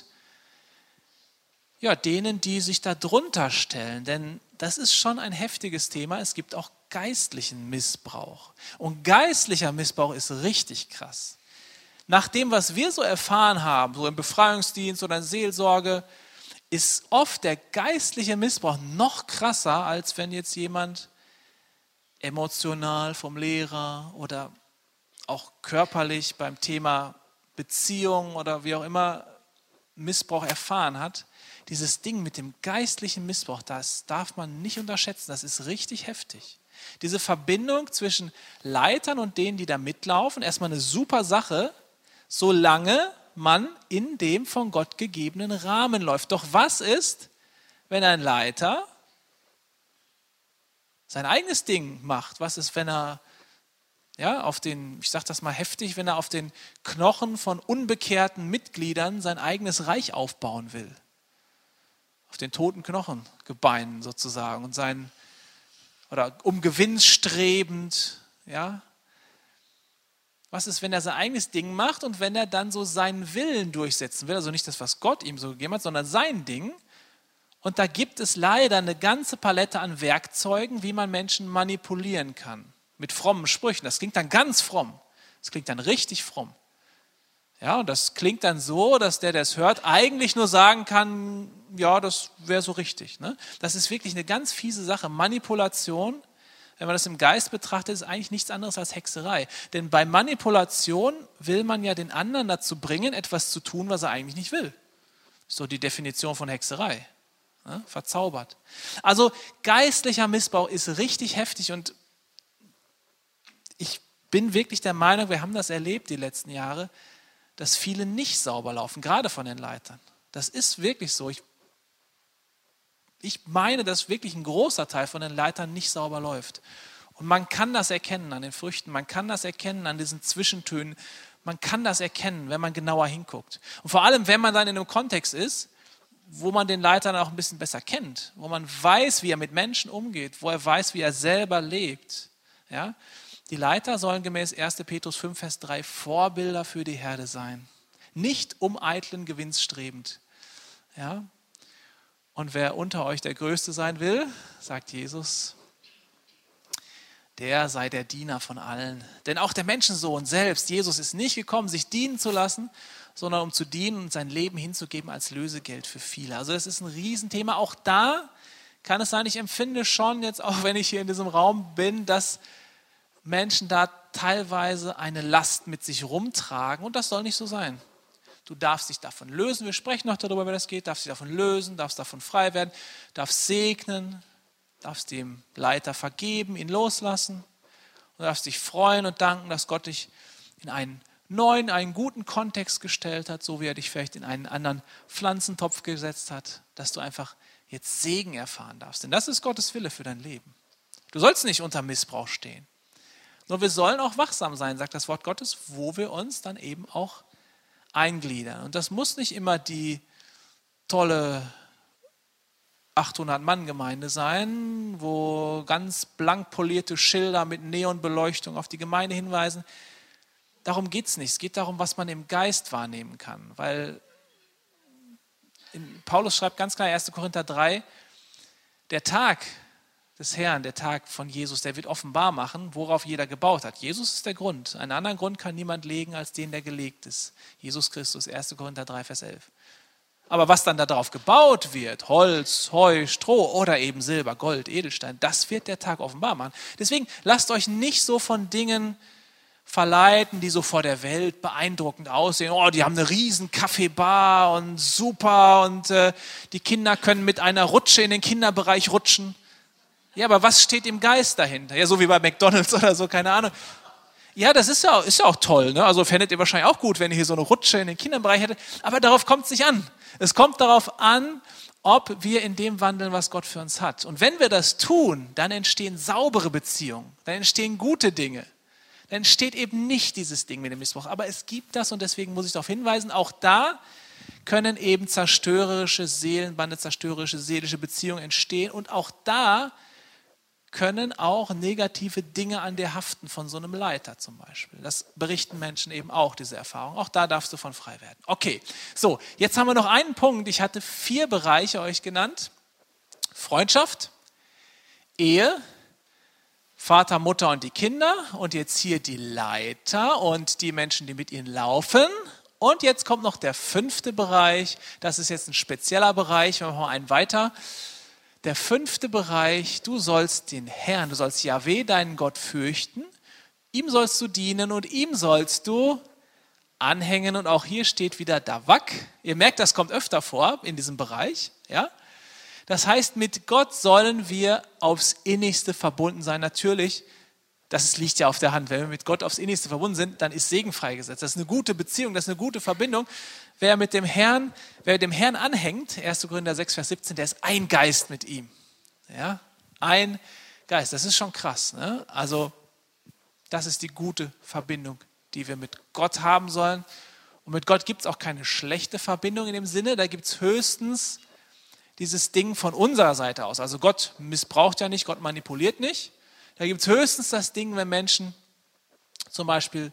ja, denen, die sich da drunter stellen. Denn das ist schon ein heftiges Thema. Es gibt auch geistlichen Missbrauch. Und geistlicher Missbrauch ist richtig krass. Nach dem, was wir so erfahren haben, so im Befreiungsdienst oder in Seelsorge, ist oft der geistliche Missbrauch noch krasser, als wenn jetzt jemand emotional vom Lehrer oder auch körperlich beim Thema Beziehung oder wie auch immer Missbrauch erfahren hat. Dieses Ding mit dem geistlichen Missbrauch, das darf man nicht unterschätzen, das ist richtig heftig. Diese Verbindung zwischen Leitern und denen, die da mitlaufen, erstmal eine super Sache, solange man in dem von Gott gegebenen Rahmen läuft. Doch was ist, wenn ein Leiter sein eigenes Ding macht? Was ist, wenn er ja, auf den, ich sage das mal heftig, wenn er auf den Knochen von unbekehrten Mitgliedern sein eigenes Reich aufbauen will? Auf den toten Knochengebeinen sozusagen und sein, oder um Gewinn strebend, ja. Was ist, wenn er sein eigenes Ding macht und wenn er dann so seinen Willen durchsetzen will, also nicht das, was Gott ihm so gegeben hat, sondern sein Ding? Und da gibt es leider eine ganze Palette an Werkzeugen, wie man Menschen manipulieren kann. Mit frommen Sprüchen. Das klingt dann ganz fromm. Das klingt dann richtig fromm. Ja, und das klingt dann so, dass der, der es hört, eigentlich nur sagen kann, ja, das wäre so richtig. Ne? Das ist wirklich eine ganz fiese Sache. Manipulation, wenn man das im Geist betrachtet, ist eigentlich nichts anderes als Hexerei. Denn bei Manipulation will man ja den anderen dazu bringen, etwas zu tun, was er eigentlich nicht will. So die Definition von Hexerei. Ne? Verzaubert. Also geistlicher Missbrauch ist richtig heftig und ich bin wirklich der Meinung, wir haben das erlebt die letzten Jahre, dass viele nicht sauber laufen, gerade von den Leitern. Das ist wirklich so. Ich, ich meine, dass wirklich ein großer Teil von den Leitern nicht sauber läuft. Und man kann das erkennen an den Früchten, man kann das erkennen an diesen Zwischentönen, man kann das erkennen, wenn man genauer hinguckt. Und vor allem, wenn man dann in einem Kontext ist, wo man den Leiter auch ein bisschen besser kennt, wo man weiß, wie er mit Menschen umgeht, wo er weiß, wie er selber lebt. Ja? Die Leiter sollen gemäß erster Petrus fünf, Vers drei Vorbilder für die Herde sein. Nicht um eitlen Gewinns strebend. Ja? Und wer unter euch der Größte sein will, sagt Jesus, der sei der Diener von allen. Denn auch der Menschensohn selbst, Jesus, ist nicht gekommen, sich dienen zu lassen, sondern um zu dienen und sein Leben hinzugeben als Lösegeld für viele. Also das ist ein Riesenthema. Auch da kann es sein, ich empfinde schon jetzt, auch wenn ich hier in diesem Raum bin, dass Menschen da teilweise eine Last mit sich rumtragen und das soll nicht so sein. Du darfst dich davon lösen, wir sprechen noch darüber, wie das geht, darfst dich davon lösen, darfst davon frei werden, darfst segnen, darfst dem Leiter vergeben, ihn loslassen und darfst dich freuen und danken, dass Gott dich in einen neuen, einen guten Kontext gestellt hat, so wie er dich vielleicht in einen anderen Pflanzentopf gesetzt hat, dass du einfach jetzt Segen erfahren darfst. Denn das ist Gottes Wille für dein Leben. Du sollst nicht unter Missbrauch stehen. Nur wir sollen auch wachsam sein, sagt das Wort Gottes, wo wir uns dann eben auch eingliedern. Und das muss nicht immer die tolle achthundert-Mann-Gemeinde sein, wo ganz blank polierte Schilder mit Neonbeleuchtung auf die Gemeinde hinweisen. Darum geht es nicht. Es geht darum, was man im Geist wahrnehmen kann. Weil in, Paulus schreibt ganz klar, erster Korinther drei, der Tag des Herrn, der Tag von Jesus, der wird offenbar machen, worauf jeder gebaut hat. Jesus ist der Grund. Einen anderen Grund kann niemand legen, als den, der gelegt ist. Jesus Christus, erster Korinther drei, Vers elf. Aber was dann darauf gebaut wird, Holz, Heu, Stroh oder eben Silber, Gold, Edelstein, das wird der Tag offenbar machen. Deswegen lasst euch nicht so von Dingen verleiten, die so vor der Welt beeindruckend aussehen. Oh, die haben eine riesen Kaffeebar und super und äh, die Kinder können mit einer Rutsche in den Kinderbereich rutschen. Ja, aber was steht im Geist dahinter? Ja, so wie bei McDonald's oder so, keine Ahnung. Ja, das ist ja, ist ja auch toll. Ne? Also fändet ihr wahrscheinlich auch gut, wenn ihr hier so eine Rutsche in den Kinderbereich hättet. Aber darauf kommt es nicht an. Es kommt darauf an, ob wir in dem wandeln, was Gott für uns hat. Und wenn wir das tun, dann entstehen saubere Beziehungen. Dann entstehen gute Dinge. Dann entsteht eben nicht dieses Ding mit dem Missbrauch. Aber es gibt das und deswegen muss ich darauf hinweisen, auch da können eben zerstörerische Seelenbande, zerstörerische seelische Beziehungen entstehen. Und auch da können auch negative Dinge an dir haften von so einem Leiter zum Beispiel. Das berichten Menschen eben auch, diese Erfahrung. Auch da darfst du von frei werden. Okay, so, jetzt haben wir noch einen Punkt. Ich hatte vier Bereiche euch genannt. Freundschaft, Ehe, Vater, Mutter und die Kinder und jetzt hier die Leiter und die Menschen, die mit ihnen laufen. Und jetzt kommt noch der fünfte Bereich. Das ist jetzt ein spezieller Bereich. Wir machen mal einen weiter. Der fünfte Bereich, du sollst den Herrn, du sollst Jahwe, deinen Gott, fürchten, ihm sollst du dienen und ihm sollst du anhängen. Und auch hier steht wieder Davak. Ihr merkt, das kommt öfter vor in diesem Bereich. Ja? Das heißt, mit Gott sollen wir aufs Innigste verbunden sein. Natürlich, das liegt ja auf der Hand, wenn wir mit Gott aufs Innigste verbunden sind, dann ist Segen freigesetzt. Das ist eine gute Beziehung, das ist eine gute Verbindung. Wer mit dem Herrn, wer dem Herrn anhängt, erster Korinther sechs, Vers siebzehn, der ist ein Geist mit ihm. Ja, ein Geist, das ist schon krass. Ne? Also das ist die gute Verbindung, die wir mit Gott haben sollen. Und mit Gott gibt es auch keine schlechte Verbindung in dem Sinne, da gibt es höchstens dieses Ding von unserer Seite aus. Also Gott missbraucht ja nicht, Gott manipuliert nicht. Da gibt es höchstens das Ding, wenn Menschen zum Beispiel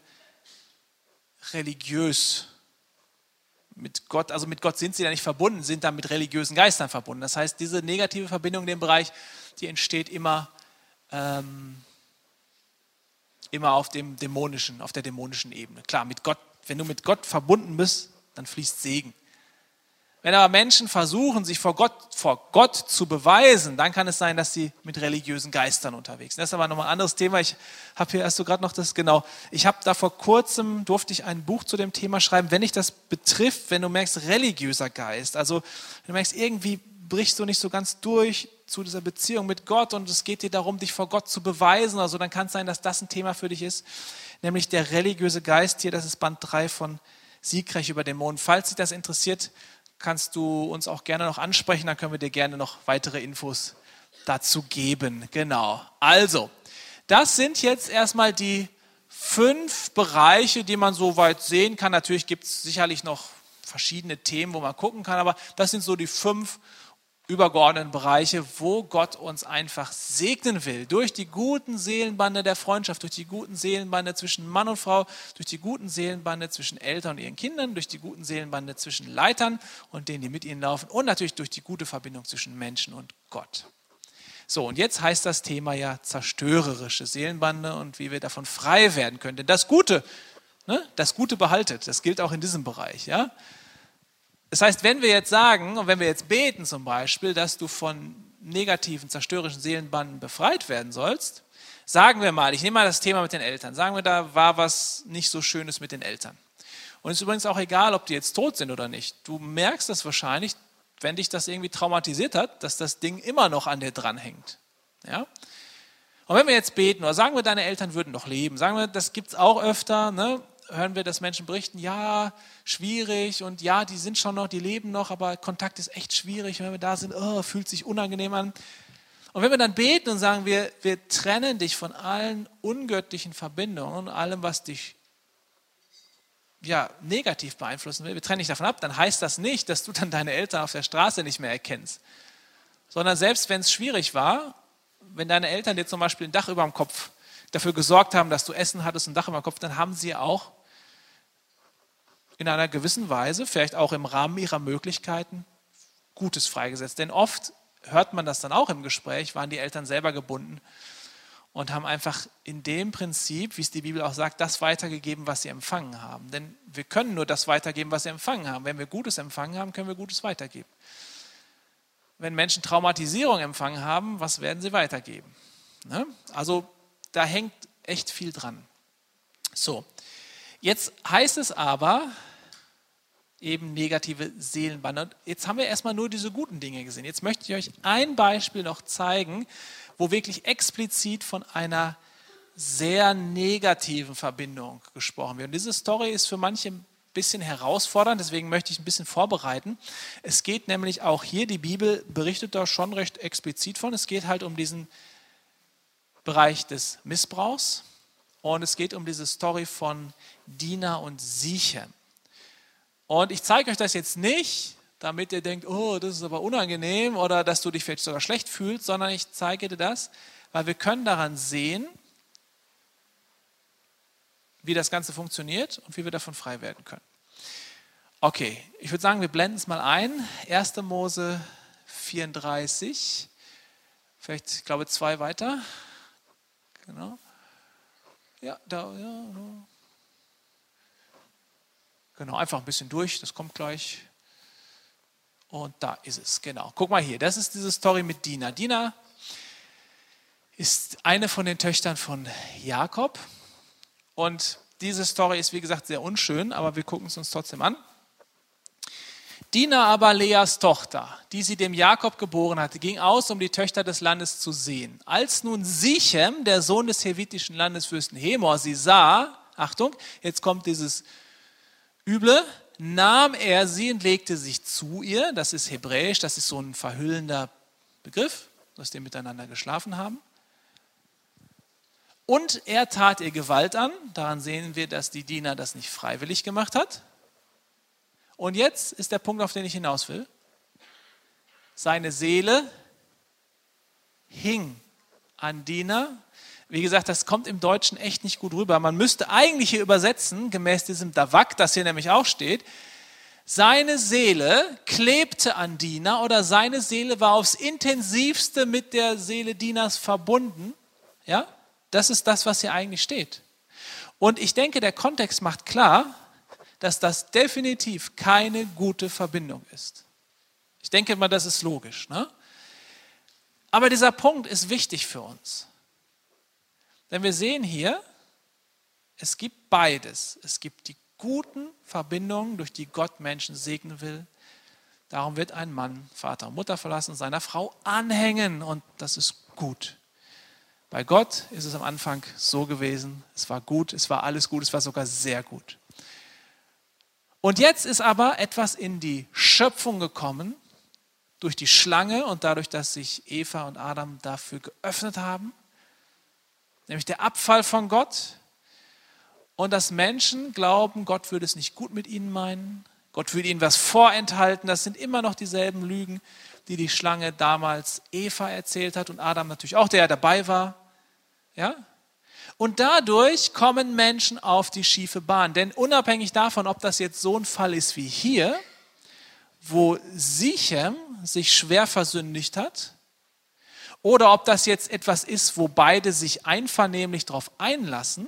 religiös mit Gott, also mit Gott sind sie da nicht verbunden, sind da mit religiösen Geistern verbunden. Das heißt, diese negative Verbindung in dem Bereich, die entsteht immer, ähm, immer auf dem dämonischen, auf der dämonischen Ebene. Klar, mit Gott, wenn du mit Gott verbunden bist, dann fließt Segen. Wenn aber Menschen versuchen, sich vor Gott, vor Gott zu beweisen, dann kann es sein, dass sie mit religiösen Geistern unterwegs sind. Das ist aber nochmal ein anderes Thema. Ich habe hier erst so gerade noch das, genau, ich habe da vor kurzem, durfte ich ein Buch zu dem Thema schreiben, wenn dich das betrifft, wenn du merkst, religiöser Geist, also wenn du merkst, irgendwie brichst du nicht so ganz durch zu dieser Beziehung mit Gott und es geht dir darum, dich vor Gott zu beweisen, also dann kann es sein, dass das ein Thema für dich ist, nämlich der religiöse Geist hier, das ist Band drei von Siegreich über Dämonen. Falls dich das interessiert, kannst du uns auch gerne noch ansprechen, dann können wir dir gerne noch weitere Infos dazu geben. Genau. Also, das sind jetzt erstmal die fünf Bereiche, die man soweit sehen kann. Natürlich gibt es sicherlich noch verschiedene Themen, wo man gucken kann, aber das sind so die fünf übergeordneten Bereiche, wo Gott uns einfach segnen will. Durch die guten Seelenbande der Freundschaft, durch die guten Seelenbande zwischen Mann und Frau, durch die guten Seelenbande zwischen Eltern und ihren Kindern, durch die guten Seelenbande zwischen Leitern und denen, die mit ihnen laufen und natürlich durch die gute Verbindung zwischen Menschen und Gott. So, und jetzt heißt das Thema ja zerstörerische Seelenbande und wie wir davon frei werden können. Denn das Gute, ne, das Gute behaltet, das gilt auch in diesem Bereich, ja. Das heißt, wenn wir jetzt sagen und wenn wir jetzt beten zum Beispiel, dass du von negativen, zerstörerischen Seelenbanden befreit werden sollst, sagen wir mal, ich nehme mal das Thema mit den Eltern, sagen wir, da war was nicht so Schönes mit den Eltern. Und es ist übrigens auch egal, ob die jetzt tot sind oder nicht. Du merkst das wahrscheinlich, wenn dich das irgendwie traumatisiert hat, dass das Ding immer noch an dir dranhängt. Ja? Und wenn wir jetzt beten, oder sagen wir, deine Eltern würden noch leben, sagen wir, das gibt es auch öfter, ne? Hören wir, dass Menschen berichten, ja, schwierig und ja, die sind schon noch, die leben noch, aber Kontakt ist echt schwierig. Wenn wir da sind, oh, fühlt sich unangenehm an. Und wenn wir dann beten und sagen, wir, wir trennen dich von allen ungöttlichen Verbindungen und allem, was dich ja, negativ beeinflussen will, wir trennen dich davon ab, dann heißt das nicht, dass du dann deine Eltern auf der Straße nicht mehr erkennst. Sondern selbst wenn es schwierig war, wenn deine Eltern dir zum Beispiel ein Dach über dem Kopf dafür gesorgt haben, dass du Essen hattest und ein Dach über dem Kopf, dann haben sie auch in einer gewissen Weise, vielleicht auch im Rahmen ihrer Möglichkeiten, Gutes freigesetzt. Denn oft hört man das dann auch im Gespräch, waren die Eltern selber gebunden und haben einfach in dem Prinzip, wie es die Bibel auch sagt, das weitergegeben, was sie empfangen haben. Denn wir können nur das weitergeben, was sie empfangen haben. Wenn wir Gutes empfangen haben, können wir Gutes weitergeben. Wenn Menschen Traumatisierung empfangen haben, was werden sie weitergeben? Ne? Also da hängt echt viel dran. So, jetzt heißt es aber eben negative Seelenbande. Und jetzt haben wir erstmal nur diese guten Dinge gesehen. Jetzt möchte ich euch ein Beispiel noch zeigen, wo wirklich explizit von einer sehr negativen Verbindung gesprochen wird. Und diese Story ist für manche ein bisschen herausfordernd, deswegen möchte ich ein bisschen vorbereiten. Es geht nämlich auch hier, die Bibel berichtet da schon recht explizit von, es geht halt um diesen Bereich des Missbrauchs und es geht um diese Story von Dina und Sichem. Und ich zeige euch das jetzt nicht, damit ihr denkt, oh, das ist aber unangenehm oder dass du dich vielleicht sogar schlecht fühlst, sondern ich zeige dir das, weil wir können daran sehen, wie das Ganze funktioniert und wie wir davon frei werden können. Okay, ich würde sagen, wir blenden es mal ein. erster Mose vierunddreißig, vielleicht, ich glaube, zwei weiter. Genau. Ja, da, ja. Genau, einfach ein bisschen durch, das kommt gleich. Und da ist es, genau. Guck mal hier, das ist diese Story mit Dina. Dina ist eine von den Töchtern von Jakob. Und diese Story ist, wie gesagt, sehr unschön, aber wir gucken es uns trotzdem an. Dina aber, Leas Tochter, die sie dem Jakob geboren hatte, ging aus, um die Töchter des Landes zu sehen. Als nun Sichem, der Sohn des hevitischen Landesfürsten Hemor, sie sah, Achtung, jetzt kommt dieses Üble, nahm er sie und legte sich zu ihr. Das ist hebräisch, das ist so ein verhüllender Begriff, dass die miteinander geschlafen haben. Und er tat ihr Gewalt an. Daran sehen wir, dass die Dina das nicht freiwillig gemacht hat. Und jetzt ist der Punkt, auf den ich hinaus will. Seine Seele hing an Dina. Wie gesagt, das kommt im Deutschen echt nicht gut rüber. Man müsste eigentlich hier übersetzen, gemäß diesem Davak, das hier nämlich auch steht, seine Seele klebte an Dina oder seine Seele war aufs intensivste mit der Seele Dinas verbunden. Ja, das ist das, was hier eigentlich steht. Und ich denke, der Kontext macht klar, dass das definitiv keine gute Verbindung ist. Ich denke mal, das ist logisch. Ne? Aber dieser Punkt ist wichtig für uns. Denn wir sehen hier, es gibt beides. Es gibt die guten Verbindungen, durch die Gott Menschen segnen will. Darum wird ein Mann Vater und Mutter verlassen und seiner Frau anhängen. Und das ist gut. Bei Gott ist es am Anfang so gewesen, es war gut, es war alles gut, es war sogar sehr gut. Und jetzt ist aber etwas in die Schöpfung gekommen, durch die Schlange und dadurch, dass sich Eva und Adam dafür geöffnet haben, nämlich der Abfall von Gott und dass Menschen glauben, Gott würde es nicht gut mit ihnen meinen, Gott würde ihnen was vorenthalten. Das sind immer noch dieselben Lügen, die die Schlange damals Eva erzählt hat und Adam natürlich auch, der ja dabei war. Ja? Und dadurch kommen Menschen auf die schiefe Bahn. Denn unabhängig davon, ob das jetzt so ein Fall ist wie hier, wo Sichem sich schwer versündigt hat, oder ob das jetzt etwas ist, wo beide sich einvernehmlich darauf einlassen,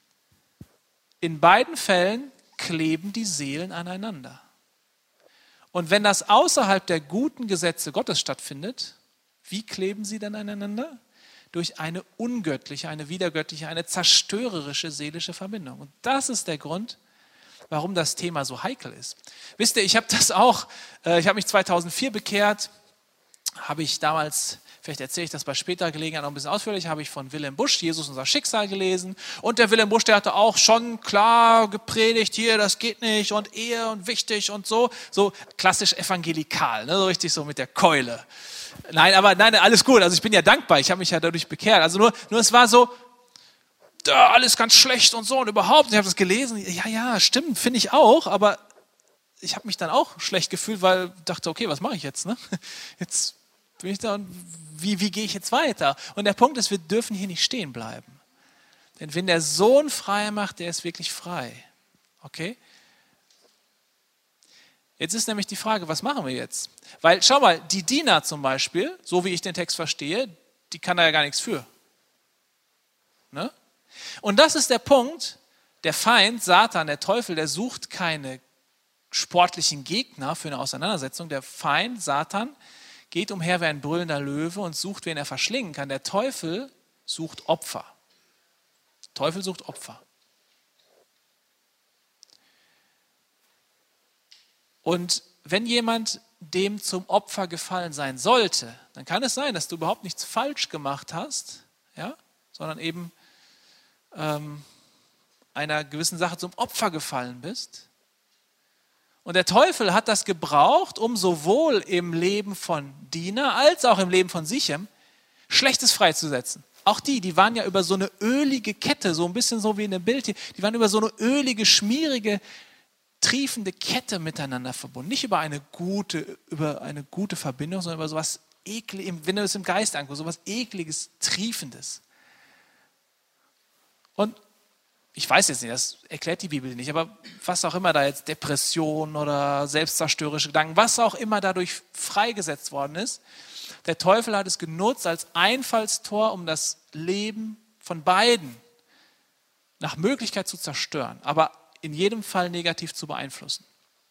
in beiden Fällen kleben die Seelen aneinander. Und wenn das außerhalb der guten Gesetze Gottes stattfindet, wie kleben sie dann aneinander? Durch eine ungöttliche, eine widergöttliche, eine zerstörerische seelische Verbindung. Und das ist der Grund, warum das Thema so heikel ist. Wisst ihr, ich habe das auch, äh, ich habe mich zweitausendvier bekehrt, habe ich damals, vielleicht erzähle ich das bei späterer Gelegenheit noch ein bisschen ausführlicher, habe ich von Wilhelm Busch, Jesus, unser Schicksal gelesen. Und der Wilhelm Busch, der hatte auch schon klar gepredigt, hier, das geht nicht und Ehe und wichtig und so. So klassisch evangelikal, ne? So richtig so mit der Keule. Nein, aber nein, alles gut. Also ich bin ja dankbar, ich habe mich ja dadurch bekehrt. Also nur, nur es war so, da, alles ganz schlecht und so und überhaupt. Ich habe das gelesen, ja, ja, stimmt, finde ich auch, aber ich habe mich dann auch schlecht gefühlt, weil ich dachte, okay, was mache ich jetzt? Ne? Jetzt bin ich da und wie, wie gehe ich jetzt weiter? Und der Punkt ist, wir dürfen hier nicht stehen bleiben. Denn wenn der Sohn frei macht, der ist wirklich frei. Okay? Jetzt ist nämlich die Frage, was machen wir jetzt? Weil, schau mal, die Dina zum Beispiel, so wie ich den Text verstehe, die kann da ja gar nichts für. Ne? Und das ist der Punkt, der Feind, Satan, der Teufel, der sucht keine sportlichen Gegner für eine Auseinandersetzung. Der Feind, Satan, geht umher wie ein brüllender Löwe und sucht, wen er verschlingen kann. Der Teufel sucht Opfer. Der Teufel sucht Opfer. Und wenn jemand dem zum Opfer gefallen sein sollte, dann kann es sein, dass du überhaupt nichts falsch gemacht hast, ja, sondern eben ähm, einer gewissen Sache zum Opfer gefallen bist. Und der Teufel hat das gebraucht, um sowohl im Leben von Dina als auch im Leben von Sichem Schlechtes freizusetzen. Auch die, die waren ja über so eine ölige Kette, so ein bisschen so wie in dem Bild hier, die waren über so eine ölige, schmierige, triefende Kette miteinander verbunden. Nicht über eine gute, über eine gute Verbindung, sondern über sowas Ekliges, wenn du es im Geist anguckst, sowas Ekliges, Triefendes. Und ich weiß jetzt nicht, das erklärt die Bibel nicht, aber was auch immer da jetzt, Depression oder selbstzerstörerische Gedanken, was auch immer dadurch freigesetzt worden ist, der Teufel hat es genutzt als Einfallstor, um das Leben von beiden nach Möglichkeit zu zerstören, aber in jedem Fall negativ zu beeinflussen.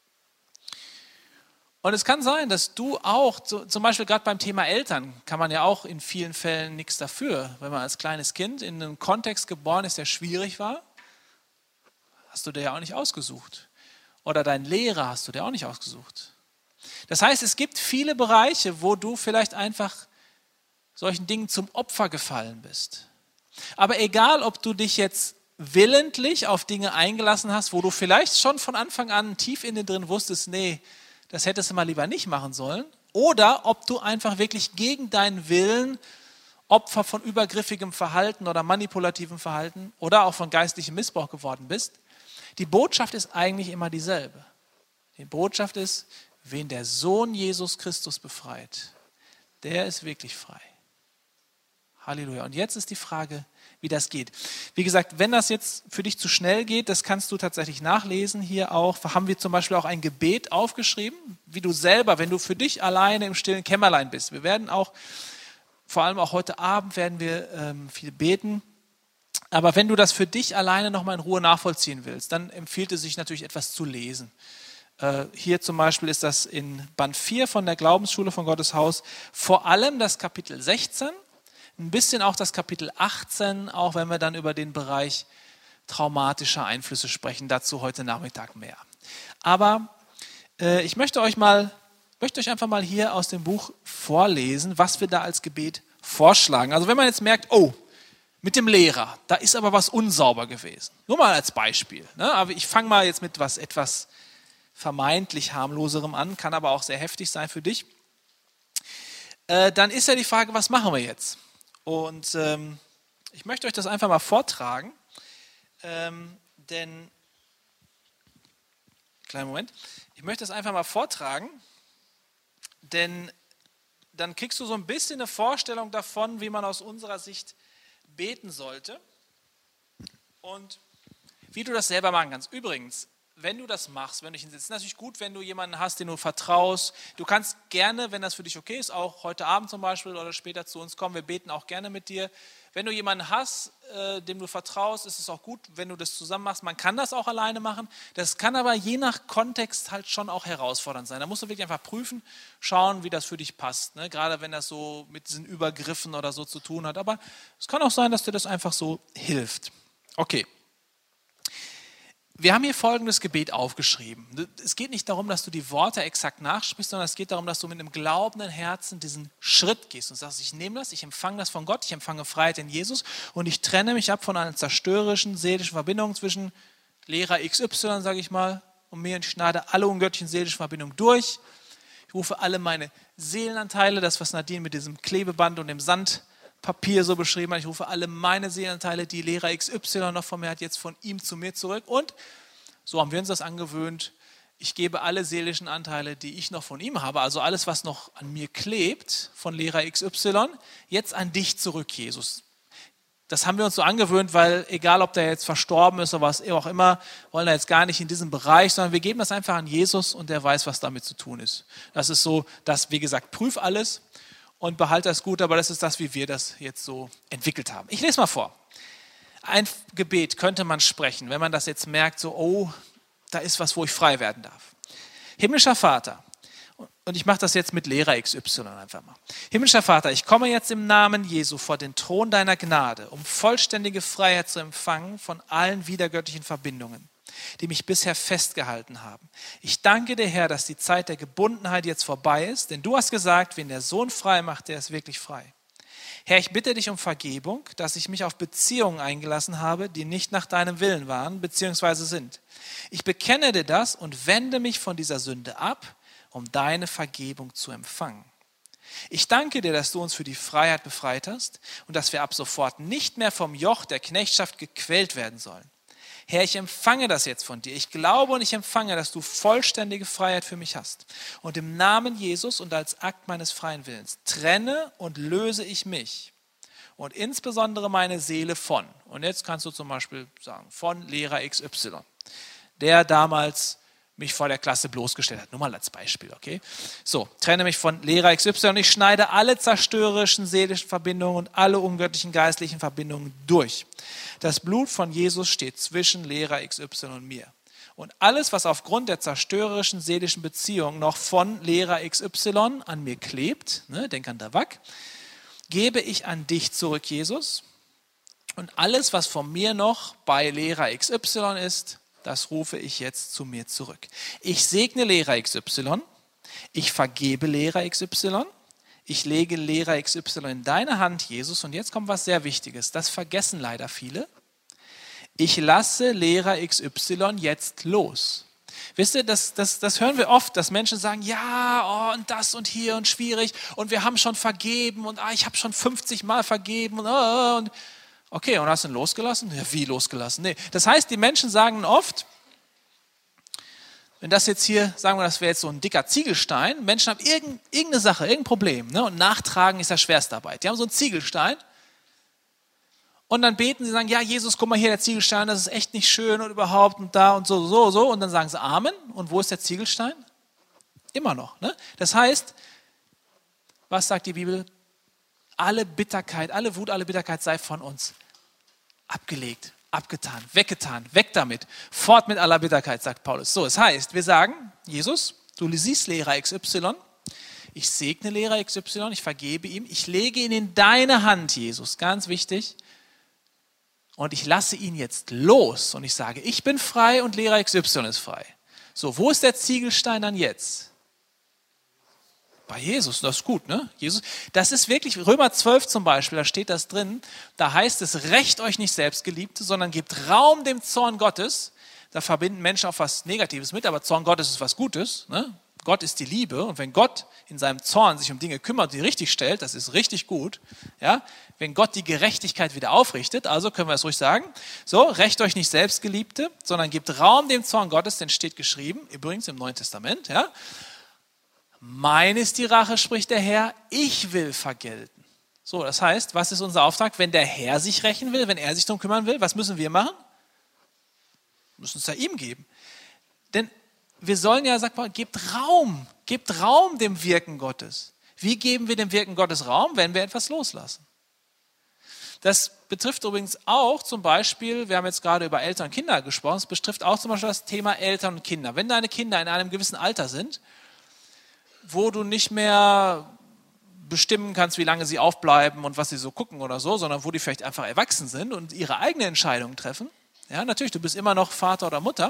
Und es kann sein, dass du auch, zum Beispiel gerade beim Thema Eltern, kann man ja auch in vielen Fällen nichts dafür, wenn man als kleines Kind in einem Kontext geboren ist, der schwierig war, hast du dir ja auch nicht ausgesucht. Oder dein Lehrer hast du dir auch nicht ausgesucht. Das heißt, es gibt viele Bereiche, wo du vielleicht einfach solchen Dingen zum Opfer gefallen bist. Aber egal, ob du dich jetzt willentlich auf Dinge eingelassen hast, wo du vielleicht schon von Anfang an tief in dir drin wusstest, nee, das hättest du mal lieber nicht machen sollen, oder ob du einfach wirklich gegen deinen Willen Opfer von übergriffigem Verhalten oder manipulativem Verhalten oder auch von geistlichem Missbrauch geworden bist. Die Botschaft ist eigentlich immer dieselbe. Die Botschaft ist, wen der Sohn Jesus Christus befreit, der ist wirklich frei. Halleluja. Und jetzt ist die Frage, wie das geht. Wie gesagt, wenn das jetzt für dich zu schnell geht, das kannst du tatsächlich nachlesen. Hier auch haben wir zum Beispiel auch ein Gebet aufgeschrieben, wie du selber, wenn du für dich alleine im stillen Kämmerlein bist. Wir werden auch, vor allem auch heute Abend werden wir ähm, viel beten. Aber wenn du das für dich alleine nochmal in Ruhe nachvollziehen willst, dann empfiehlt es sich natürlich etwas zu lesen. Äh, hier zum Beispiel ist das in Band vier von der Glaubensschule von Gottes Haus, vor allem das Kapitel sechzehn, ein bisschen auch das Kapitel achtzehn, auch wenn wir dann über den Bereich traumatischer Einflüsse sprechen, dazu heute Nachmittag mehr. Aber äh, ich möchte euch mal, möchte euch einfach mal hier aus dem Buch vorlesen, was wir da als Gebet vorschlagen. Also wenn man jetzt merkt, oh, mit dem Lehrer, da ist aber was unsauber gewesen. Nur mal als Beispiel. Ne? Aber ich fange mal jetzt mit was etwas vermeintlich harmloserem an, kann aber auch sehr heftig sein für dich. Äh, dann ist ja die Frage, was machen wir jetzt? Und ähm, ich möchte euch das einfach mal vortragen, ähm, denn, kleinen Moment, ich möchte das einfach mal vortragen, denn dann kriegst du so ein bisschen eine Vorstellung davon, wie man aus unserer Sicht beten sollte und wie du das selber machen kannst. Übrigens, wenn du das machst, wenn du dich hinsetzt, ist natürlich gut, wenn du jemanden hast, den du vertraust. Du kannst gerne, wenn das für dich okay ist, auch heute Abend zum Beispiel oder später zu uns kommen. Wir beten auch gerne mit dir. Wenn du jemanden hast, äh, dem du vertraust, ist es auch gut, wenn du das zusammen machst. Man kann das auch alleine machen. Das kann aber je nach Kontext halt schon auch herausfordernd sein. Da musst du wirklich einfach prüfen, schauen, wie das für dich passt. Ne? Gerade wenn das so mit diesen Übergriffen oder so zu tun hat. Aber es kann auch sein, dass dir das einfach so hilft. Okay. Wir haben hier folgendes Gebet aufgeschrieben. Es geht nicht darum, dass du die Worte exakt nachsprichst, sondern es geht darum, dass du mit einem glaubenden Herzen diesen Schritt gehst und sagst, ich nehme das, ich empfange das von Gott, ich empfange Freiheit in Jesus und ich trenne mich ab von einer zerstörerischen seelischen Verbindung zwischen Lehrer X Y, sage ich mal, und mir und ich schneide alle ungöttlichen seelischen Verbindungen durch. Ich rufe alle meine Seelenanteile, das, was Nadine mit diesem Klebeband und dem Sandpapier so beschrieben hat, ich rufe alle meine Seelenanteile, die Lehrer X Y noch von mir hat, jetzt von ihm zu mir zurück. Und so haben wir uns das angewöhnt. Ich gebe alle seelischen Anteile, die ich noch von ihm habe, also alles, was noch an mir klebt, von Lehrer X Y, jetzt an dich zurück, Jesus. Das haben wir uns so angewöhnt, weil egal, ob der jetzt verstorben ist oder was auch immer, wollen wir jetzt gar nicht in diesem Bereich, sondern wir geben das einfach an Jesus und der weiß, was damit zu tun ist. Das ist so, dass, wie gesagt, prüf alles und behalte das gut, aber das ist das, wie wir das jetzt so entwickelt haben. Ich lese mal vor. Ein Gebet könnte man sprechen, wenn man das jetzt merkt, so, oh, da ist was, wo ich frei werden darf. Himmlischer Vater, und ich mache das jetzt mit Lehrer X Y einfach mal. Himmlischer Vater, ich komme jetzt im Namen Jesu vor den Thron deiner Gnade, um vollständige Freiheit zu empfangen von allen widergöttlichen Verbindungen, die mich bisher festgehalten haben. Ich danke dir, Herr, dass die Zeit der Gebundenheit jetzt vorbei ist, denn du hast gesagt, wen der Sohn frei macht, der ist wirklich frei. Herr, ich bitte dich um Vergebung, dass ich mich auf Beziehungen eingelassen habe, die nicht nach deinem Willen waren bzw. sind. Ich bekenne dir das und wende mich von dieser Sünde ab, um deine Vergebung zu empfangen. Ich danke dir, dass du uns für die Freiheit befreit hast und dass wir ab sofort nicht mehr vom Joch der Knechtschaft gequält werden sollen. Herr, ich empfange das jetzt von dir. Ich glaube und ich empfange, dass du vollständige Freiheit für mich hast. Und im Namen Jesus und als Akt meines freien Willens trenne und löse ich mich und insbesondere meine Seele von. Und jetzt kannst du zum Beispiel sagen, von Lehrer X Y, der damals mich vor der Klasse bloßgestellt hat. Nur mal als Beispiel, okay? So, trenne mich von Lehrer X Y und ich schneide alle zerstörerischen seelischen Verbindungen und alle ungöttlichen geistlichen Verbindungen durch. Das Blut von Jesus steht zwischen Lehrer X Y und mir. Und alles, was aufgrund der zerstörerischen seelischen Beziehung noch von Lehrer X Y an mir klebt, ne, denk an Davak, gebe ich an dich zurück, Jesus. Und alles, was von mir noch bei Lehrer X Y ist, das rufe ich jetzt zu mir zurück. Ich segne Lehrer X Y, ich vergebe Lehrer X Y, ich lege Lehrer X Y in deine Hand, Jesus. Und jetzt kommt was sehr Wichtiges, das vergessen leider viele. Ich lasse Lehrer X Y jetzt los. Wisst ihr, das, das, das hören wir oft, dass Menschen sagen, ja, oh, und das und hier und schwierig und wir haben schon vergeben und ah, ich habe schon fünfzig Mal vergeben und, oh, und okay, und hast du ihn losgelassen? Ja, wie losgelassen? Nee. Das heißt, die Menschen sagen oft, wenn das jetzt hier, sagen wir, das wäre jetzt so ein dicker Ziegelstein, Menschen haben irgend, irgendeine Sache, irgendein Problem, ne? Und nachtragen ist ja Schwerstarbeit. Die haben so einen Ziegelstein und dann beten sie, sagen, ja, Jesus, guck mal hier, der Ziegelstein, das ist echt nicht schön und überhaupt und da und so, so, so. Und dann sagen sie Amen. Und wo ist der Ziegelstein? Immer noch. Ne? Das heißt, was sagt die Bibel? Alle Bitterkeit, alle Wut, alle Bitterkeit sei von uns abgelegt, abgetan, weggetan, weg damit. Fort mit aller Bitterkeit, sagt Paulus. So, es heißt, wir sagen, Jesus, du siehst Lehrer X Y, ich segne Lehrer X Y, ich vergebe ihm, ich lege ihn in deine Hand, Jesus, ganz wichtig, und ich lasse ihn jetzt los und ich sage, ich bin frei und Lehrer X Y ist frei. So, wo ist der Ziegelstein dann jetzt? Bei Jesus, das ist gut, ne? Jesus, das ist wirklich, Römer zwölf zum Beispiel, da steht das drin, da heißt es, rächt euch nicht selbst, Geliebte, sondern gebt Raum dem Zorn Gottes. Da verbinden Menschen auch was Negatives mit, aber Zorn Gottes ist was Gutes, ne? Gott ist die Liebe und wenn Gott in seinem Zorn sich um Dinge kümmert, die richtig stellt, das ist richtig gut, ja? Wenn Gott die Gerechtigkeit wieder aufrichtet, also können wir es ruhig sagen, so, rächt euch nicht selbst, Geliebte, sondern gebt Raum dem Zorn Gottes, denn steht geschrieben, übrigens im Neuen Testament, ja? Mein ist die Rache, spricht der Herr, ich will vergelten. So, das heißt, was ist unser Auftrag? Wenn der Herr sich rächen will, wenn er sich darum kümmern will, was müssen wir machen? Wir müssen es ja ihm geben. Denn wir sollen ja, sagt man, gebt Raum, gebt Raum dem Wirken Gottes. Wie geben wir dem Wirken Gottes Raum, wenn wir etwas loslassen? Das betrifft übrigens auch zum Beispiel, wir haben jetzt gerade über Eltern und Kinder gesprochen, es betrifft auch zum Beispiel das Thema Eltern und Kinder. Wenn deine Kinder in einem gewissen Alter sind, wo du nicht mehr bestimmen kannst, wie lange sie aufbleiben und was sie so gucken oder so, sondern wo die vielleicht einfach erwachsen sind und ihre eigene Entscheidungen treffen. Ja, natürlich, du bist immer noch Vater oder Mutter.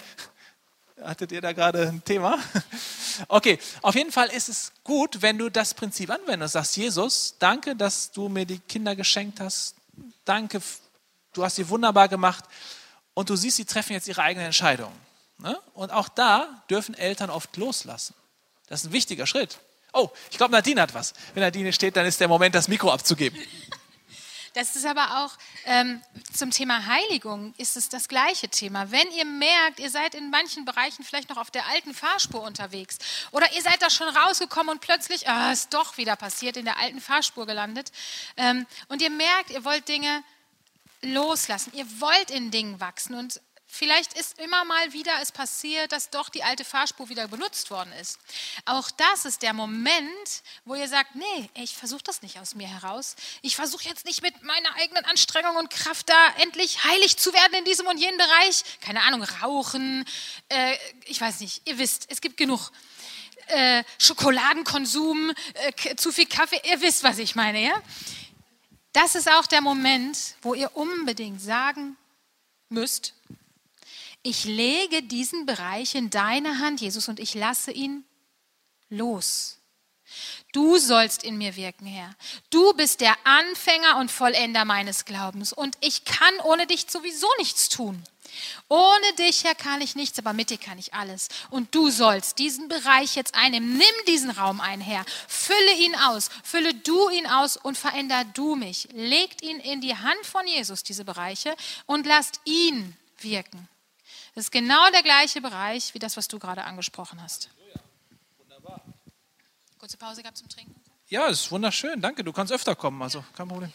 Hattet ihr da gerade ein Thema? Okay, auf jeden Fall ist es gut, wenn du das Prinzip anwendest. Sagst, Jesus, danke, dass du mir die Kinder geschenkt hast. Danke, du hast sie wunderbar gemacht. Und du siehst, sie treffen jetzt ihre eigenen Entscheidungen. Und auch da dürfen Eltern oft loslassen. Das ist ein wichtiger Schritt. Oh, ich glaube, Nadine hat was. Wenn Nadine steht, dann ist der Moment, das Mikro abzugeben. Das ist aber auch ähm, zum Thema Heiligung ist es das gleiche Thema. Wenn ihr merkt, ihr seid in manchen Bereichen vielleicht noch auf der alten Fahrspur unterwegs oder ihr seid da schon rausgekommen und plötzlich ah, ist doch wieder passiert, in der alten Fahrspur gelandet ähm, und ihr merkt, ihr wollt Dinge loslassen, ihr wollt in Dingen wachsen und vielleicht ist immer mal wieder es passiert, dass doch die alte Fahrspur wieder benutzt worden ist. Auch das ist der Moment, wo ihr sagt, nee, ich versuche das nicht aus mir heraus. Ich versuche jetzt nicht mit meiner eigenen Anstrengung und Kraft da endlich heilig zu werden in diesem und jenem Bereich. Keine Ahnung, rauchen, äh, ich weiß nicht, ihr wisst, es gibt genug. Äh, Schokoladenkonsum, äh, zu viel Kaffee, ihr wisst, was ich meine, ja? Das ist auch der Moment, wo ihr unbedingt sagen müsst, ich lege diesen Bereich in deine Hand, Jesus, und ich lasse ihn los. Du sollst in mir wirken, Herr. Du bist der Anfänger und Vollender meines Glaubens und ich kann ohne dich sowieso nichts tun. Ohne dich, Herr, kann ich nichts, aber mit dir kann ich alles. Und du sollst diesen Bereich jetzt einnehmen. Nimm diesen Raum ein, Herr. Fülle ihn aus. Fülle du ihn aus und veränder du mich. Legt ihn in die Hand von Jesus, diese Bereiche, und lasst ihn wirken. Das ist genau der gleiche Bereich, wie das, was du gerade angesprochen hast. Wunderbar. Kurze Pause gehabt zum Trinken? Ja, es ist wunderschön. Danke, du kannst öfter kommen, also kein Problem.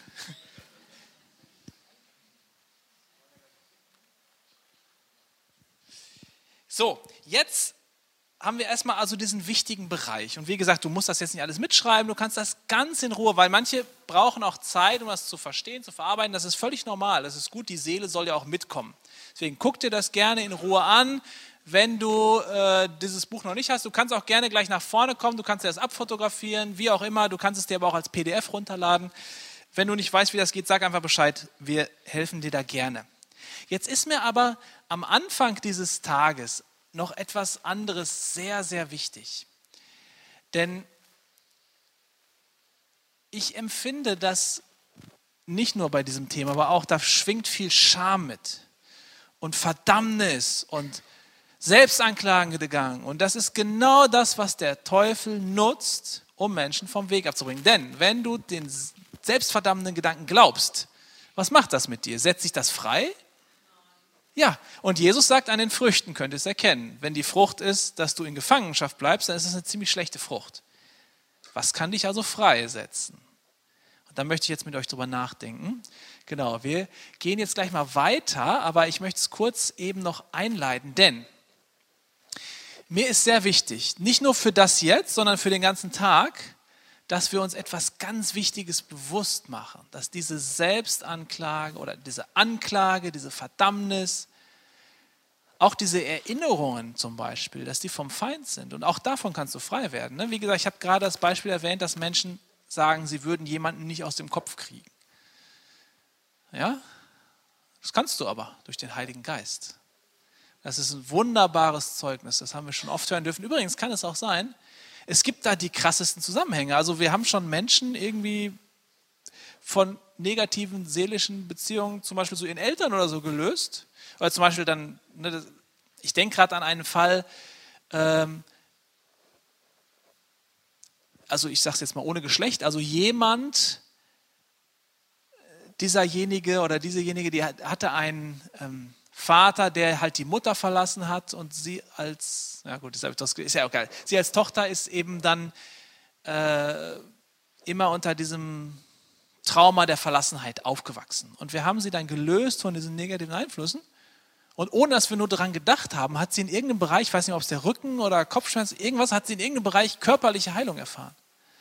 So, jetzt haben wir erstmal also diesen wichtigen Bereich. Und wie gesagt, du musst das jetzt nicht alles mitschreiben, du kannst das ganz in Ruhe, weil manche brauchen auch Zeit, um das zu verstehen, zu verarbeiten. Das ist völlig normal, das ist gut, die Seele soll ja auch mitkommen. Deswegen guck dir das gerne in Ruhe an. Wenn du äh, dieses Buch noch nicht hast, du kannst auch gerne gleich nach vorne kommen, du kannst dir das abfotografieren, wie auch immer, du kannst es dir aber auch als P D F runterladen. Wenn du nicht weißt, wie das geht, sag einfach Bescheid, wir helfen dir da gerne. Jetzt ist mir aber am Anfang dieses Tages noch etwas anderes sehr, sehr wichtig. Denn ich empfinde, dass nicht nur bei diesem Thema, aber auch da schwingt viel Scham mit und Verdammnis und Selbstanklagegang. Und das ist genau das, was der Teufel nutzt, um Menschen vom Weg abzubringen. Denn wenn du den selbstverdammenden Gedanken glaubst, was macht das mit dir? Setzt sich das frei? Ja, und Jesus sagt, an den Früchten könnt ihr es erkennen. Wenn die Frucht ist, dass du in Gefangenschaft bleibst, dann ist es eine ziemlich schlechte Frucht. Was kann dich also freisetzen? Und da möchte ich jetzt mit euch drüber nachdenken. Genau, wir gehen jetzt gleich mal weiter, aber ich möchte es kurz eben noch einleiten, denn mir ist sehr wichtig, nicht nur für das jetzt, sondern für den ganzen Tag, dass wir uns etwas ganz Wichtiges bewusst machen, dass diese Selbstanklage oder diese Anklage, diese Verdammnis, auch diese Erinnerungen zum Beispiel, dass die vom Feind sind und auch davon kannst du frei werden. Wie gesagt, ich habe gerade das Beispiel erwähnt, dass Menschen sagen, sie würden jemanden nicht aus dem Kopf kriegen. Ja, das kannst du aber durch den Heiligen Geist. Das ist ein wunderbares Zeugnis, das haben wir schon oft hören dürfen. Übrigens kann es auch sein, es gibt da die krassesten Zusammenhänge. Also wir haben schon Menschen irgendwie von negativen seelischen Beziehungen zum Beispiel zu ihren Eltern oder so gelöst. Oder zum Beispiel dann, ne, ich denke gerade an einen Fall, ähm, also ich sage es jetzt mal ohne Geschlecht, also jemand, dieserjenige oder diesejenige, die hatte einen ähm, Vater, der halt die Mutter verlassen hat und sie als, ja gut, das ist ja auch geil, sie als Tochter ist eben dann äh, immer unter diesem Trauma der Verlassenheit aufgewachsen. Und wir haben sie dann gelöst von diesen negativen Einflüssen und ohne, dass wir nur daran gedacht haben, hat sie in irgendeinem Bereich, ich weiß nicht, ob es der Rücken oder Kopfschmerz, irgendwas, hat sie in irgendeinem Bereich körperliche Heilung erfahren.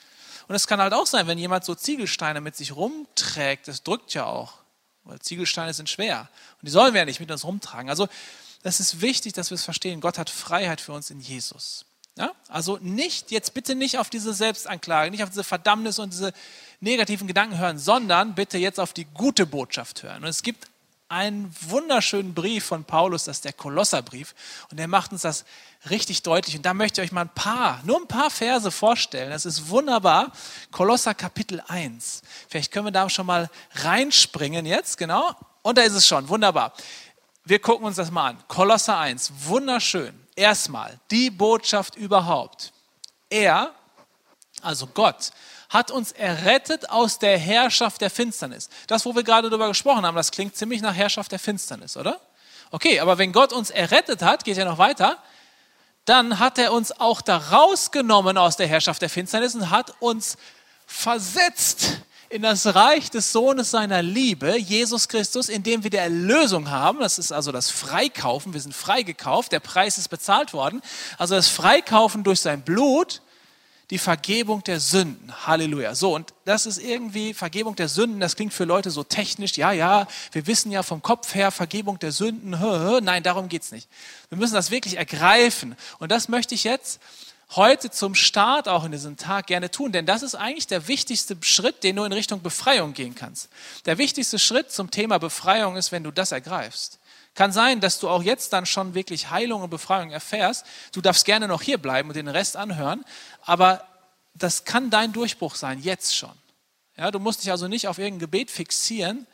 Und es kann halt auch sein, wenn jemand so Ziegelsteine mit sich rumträgt, das drückt ja auch, weil Ziegelsteine sind schwer und die sollen wir ja nicht mit uns rumtragen. Also das ist wichtig, dass wir es verstehen. Gott hat Freiheit für uns in Jesus. Ja? Also nicht, jetzt bitte nicht auf diese Selbstanklage, nicht auf diese Verdammnis und diese negativen Gedanken hören, sondern bitte jetzt auf die gute Botschaft hören. Und es gibt einen wunderschönen Brief von Paulus, das ist der Kolosserbrief, und der macht uns das richtig deutlich. Und da möchte ich euch mal ein paar, nur ein paar Verse vorstellen. Das ist wunderbar. Kolosser Kapitel eins. Vielleicht können wir da schon mal reinspringen jetzt, genau. Und da ist es schon, wunderbar. Wir gucken uns das mal an. Kolosser eins, wunderschön. Erstmal, die Botschaft überhaupt. Er, also Gott, hat uns errettet aus der Herrschaft der Finsternis. Das, wo wir gerade darüber gesprochen haben, das klingt ziemlich nach Herrschaft der Finsternis, oder? Okay, aber wenn Gott uns errettet hat, geht ja noch weiter, dann hat er uns auch da rausgenommen aus der Herrschaft der Finsternis und hat uns versetzt in das Reich des Sohnes seiner Liebe, Jesus Christus, in dem wir die Erlösung haben. Das ist also das Freikaufen, wir sind freigekauft, der Preis ist bezahlt worden. Also das Freikaufen durch sein Blut, die Vergebung der Sünden. Halleluja. So, und das ist irgendwie Vergebung der Sünden, das klingt für Leute so technisch. Ja, ja, wir wissen ja vom Kopf her Vergebung der Sünden. Nein, darum geht es nicht. Wir müssen das wirklich ergreifen. Und das möchte ich jetzt heute zum Start auch in diesem Tag gerne tun, denn das ist eigentlich der wichtigste Schritt, den du in Richtung Befreiung gehen kannst. Der wichtigste Schritt zum Thema Befreiung ist, wenn du das ergreifst. Kann sein, dass du auch jetzt dann schon wirklich Heilung und Befreiung erfährst. Du darfst gerne noch hier bleiben und den Rest anhören, aber das kann dein Durchbruch sein, jetzt schon. Ja, du musst dich also nicht auf irgendein Gebet fixieren.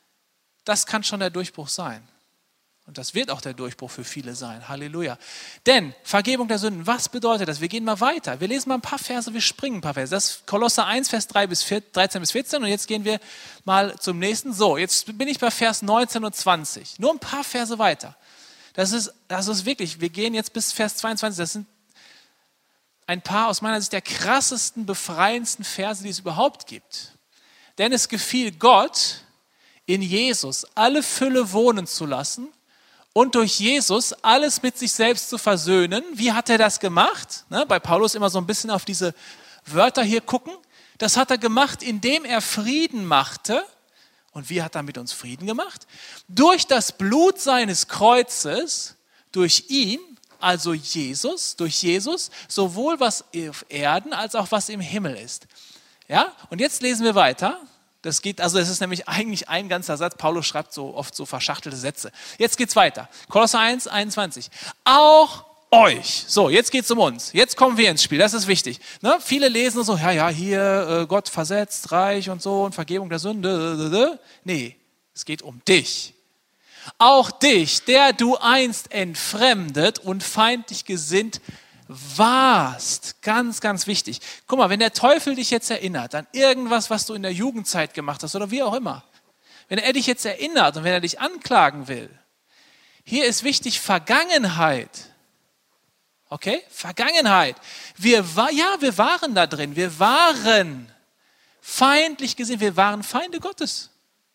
Das kann schon der Durchbruch sein. Und das wird auch der Durchbruch für viele sein. Halleluja. Denn Vergebung der Sünden, was bedeutet das? Wir gehen mal weiter. Wir lesen mal ein paar Verse, wir springen ein paar Verse. Das ist Kolosser eins, Vers dreizehn bis vierzehn. Und jetzt gehen wir mal zum nächsten. So, jetzt bin ich bei Vers neunzehn und zwanzig. Nur ein paar Verse weiter. Das ist, das ist wirklich, wir gehen jetzt bis Vers zweiundzwanzig. Das sind ein paar aus meiner Sicht der krassesten, befreiendsten Verse, die es überhaupt gibt. Denn es gefiel Gott, in Jesus alle Fülle wohnen zu lassen und durch Jesus alles mit sich selbst zu versöhnen. Wie hat er das gemacht? Ne, bei Paulus immer so ein bisschen auf diese Wörter hier gucken. Das hat er gemacht, indem er Frieden machte. Und wie hat er mit uns Frieden gemacht? Durch das Blut seines Kreuzes, durch ihn, also Jesus, durch Jesus, sowohl was auf Erden als auch was im Himmel ist. Ja? Und jetzt lesen wir weiter. Das geht, also es ist nämlich eigentlich ein ganzer Satz. Paulus schreibt so oft so verschachtelte Sätze. Jetzt geht's weiter. Kolosser eins, einundzwanzig. Auch euch. So, jetzt geht's um uns. Jetzt kommen wir ins Spiel. Das ist wichtig. Ne? Viele lesen so, ja, ja, hier äh, Gott versetzt, reich und so und Vergebung der Sünde. Nee, es geht um dich. Auch dich, der du einst entfremdet und feindlich gesinnt warst. Ganz, ganz wichtig. Guck mal, wenn der Teufel dich jetzt erinnert an irgendwas, was du in der Jugendzeit gemacht hast oder wie auch immer, wenn er dich jetzt erinnert und wenn er dich anklagen will, hier ist wichtig Vergangenheit. Okay? Vergangenheit. Wir war, ja, wir waren da drin. Wir waren feindlich gesinnt. Wir waren Feinde Gottes.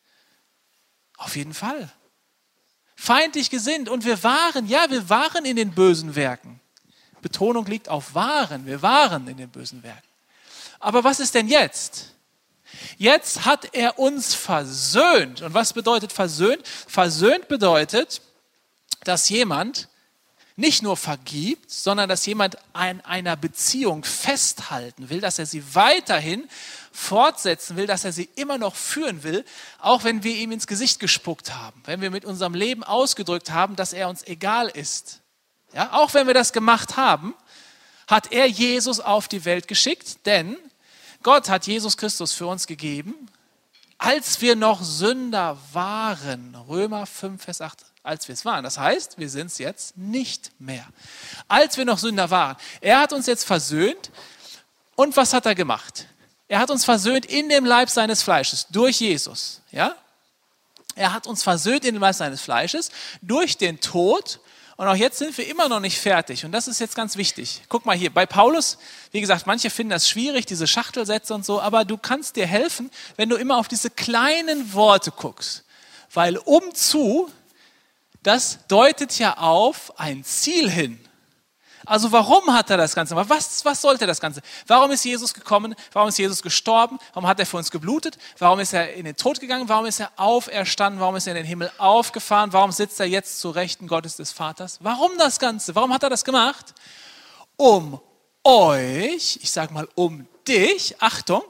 Auf jeden Fall. Feindlich gesinnt und wir waren, ja, wir waren in den bösen Werken. Betonung liegt auf waren, wir waren in den bösen Werken. Aber was ist denn jetzt? Jetzt hat er uns versöhnt. Und was bedeutet versöhnt? Versöhnt bedeutet, dass jemand nicht nur vergibt, sondern dass jemand an einer Beziehung festhalten will, dass er sie weiterhin fortsetzen will, dass er sie immer noch führen will, auch wenn wir ihm ins Gesicht gespuckt haben, wenn wir mit unserem Leben ausgedrückt haben, dass er uns egal ist. Ja, auch wenn wir das gemacht haben, hat er Jesus auf die Welt geschickt, denn Gott hat Jesus Christus für uns gegeben, als wir noch Sünder waren. Römer fünf, Vers acht, als wir es waren. Das heißt, wir sind es jetzt nicht mehr. Als wir noch Sünder waren. Er hat uns jetzt versöhnt. Und was hat er gemacht? Er hat uns versöhnt in dem Leib seines Fleisches, durch Jesus. Ja? Er hat uns versöhnt in dem Leib seines Fleisches, durch den Tod. Und auch jetzt sind wir immer noch nicht fertig. Und das ist jetzt ganz wichtig. Guck mal hier, bei Paulus, wie gesagt, manche finden das schwierig, diese Schachtelsätze und so, aber du kannst dir helfen, wenn du immer auf diese kleinen Worte guckst. Weil umzu, das deutet ja auf ein Ziel hin. Also warum hat er das Ganze gemacht? Was, was sollte das Ganze? Warum ist Jesus gekommen? Warum ist Jesus gestorben? Warum hat er für uns geblutet? Warum ist er in den Tod gegangen? Warum ist er auferstanden? Warum ist er in den Himmel aufgefahren? Warum sitzt er jetzt zu Rechten Gottes des Vaters? Warum das Ganze? Warum hat er das gemacht? Um euch, ich sage mal um dich, Achtung,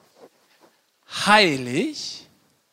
heilig,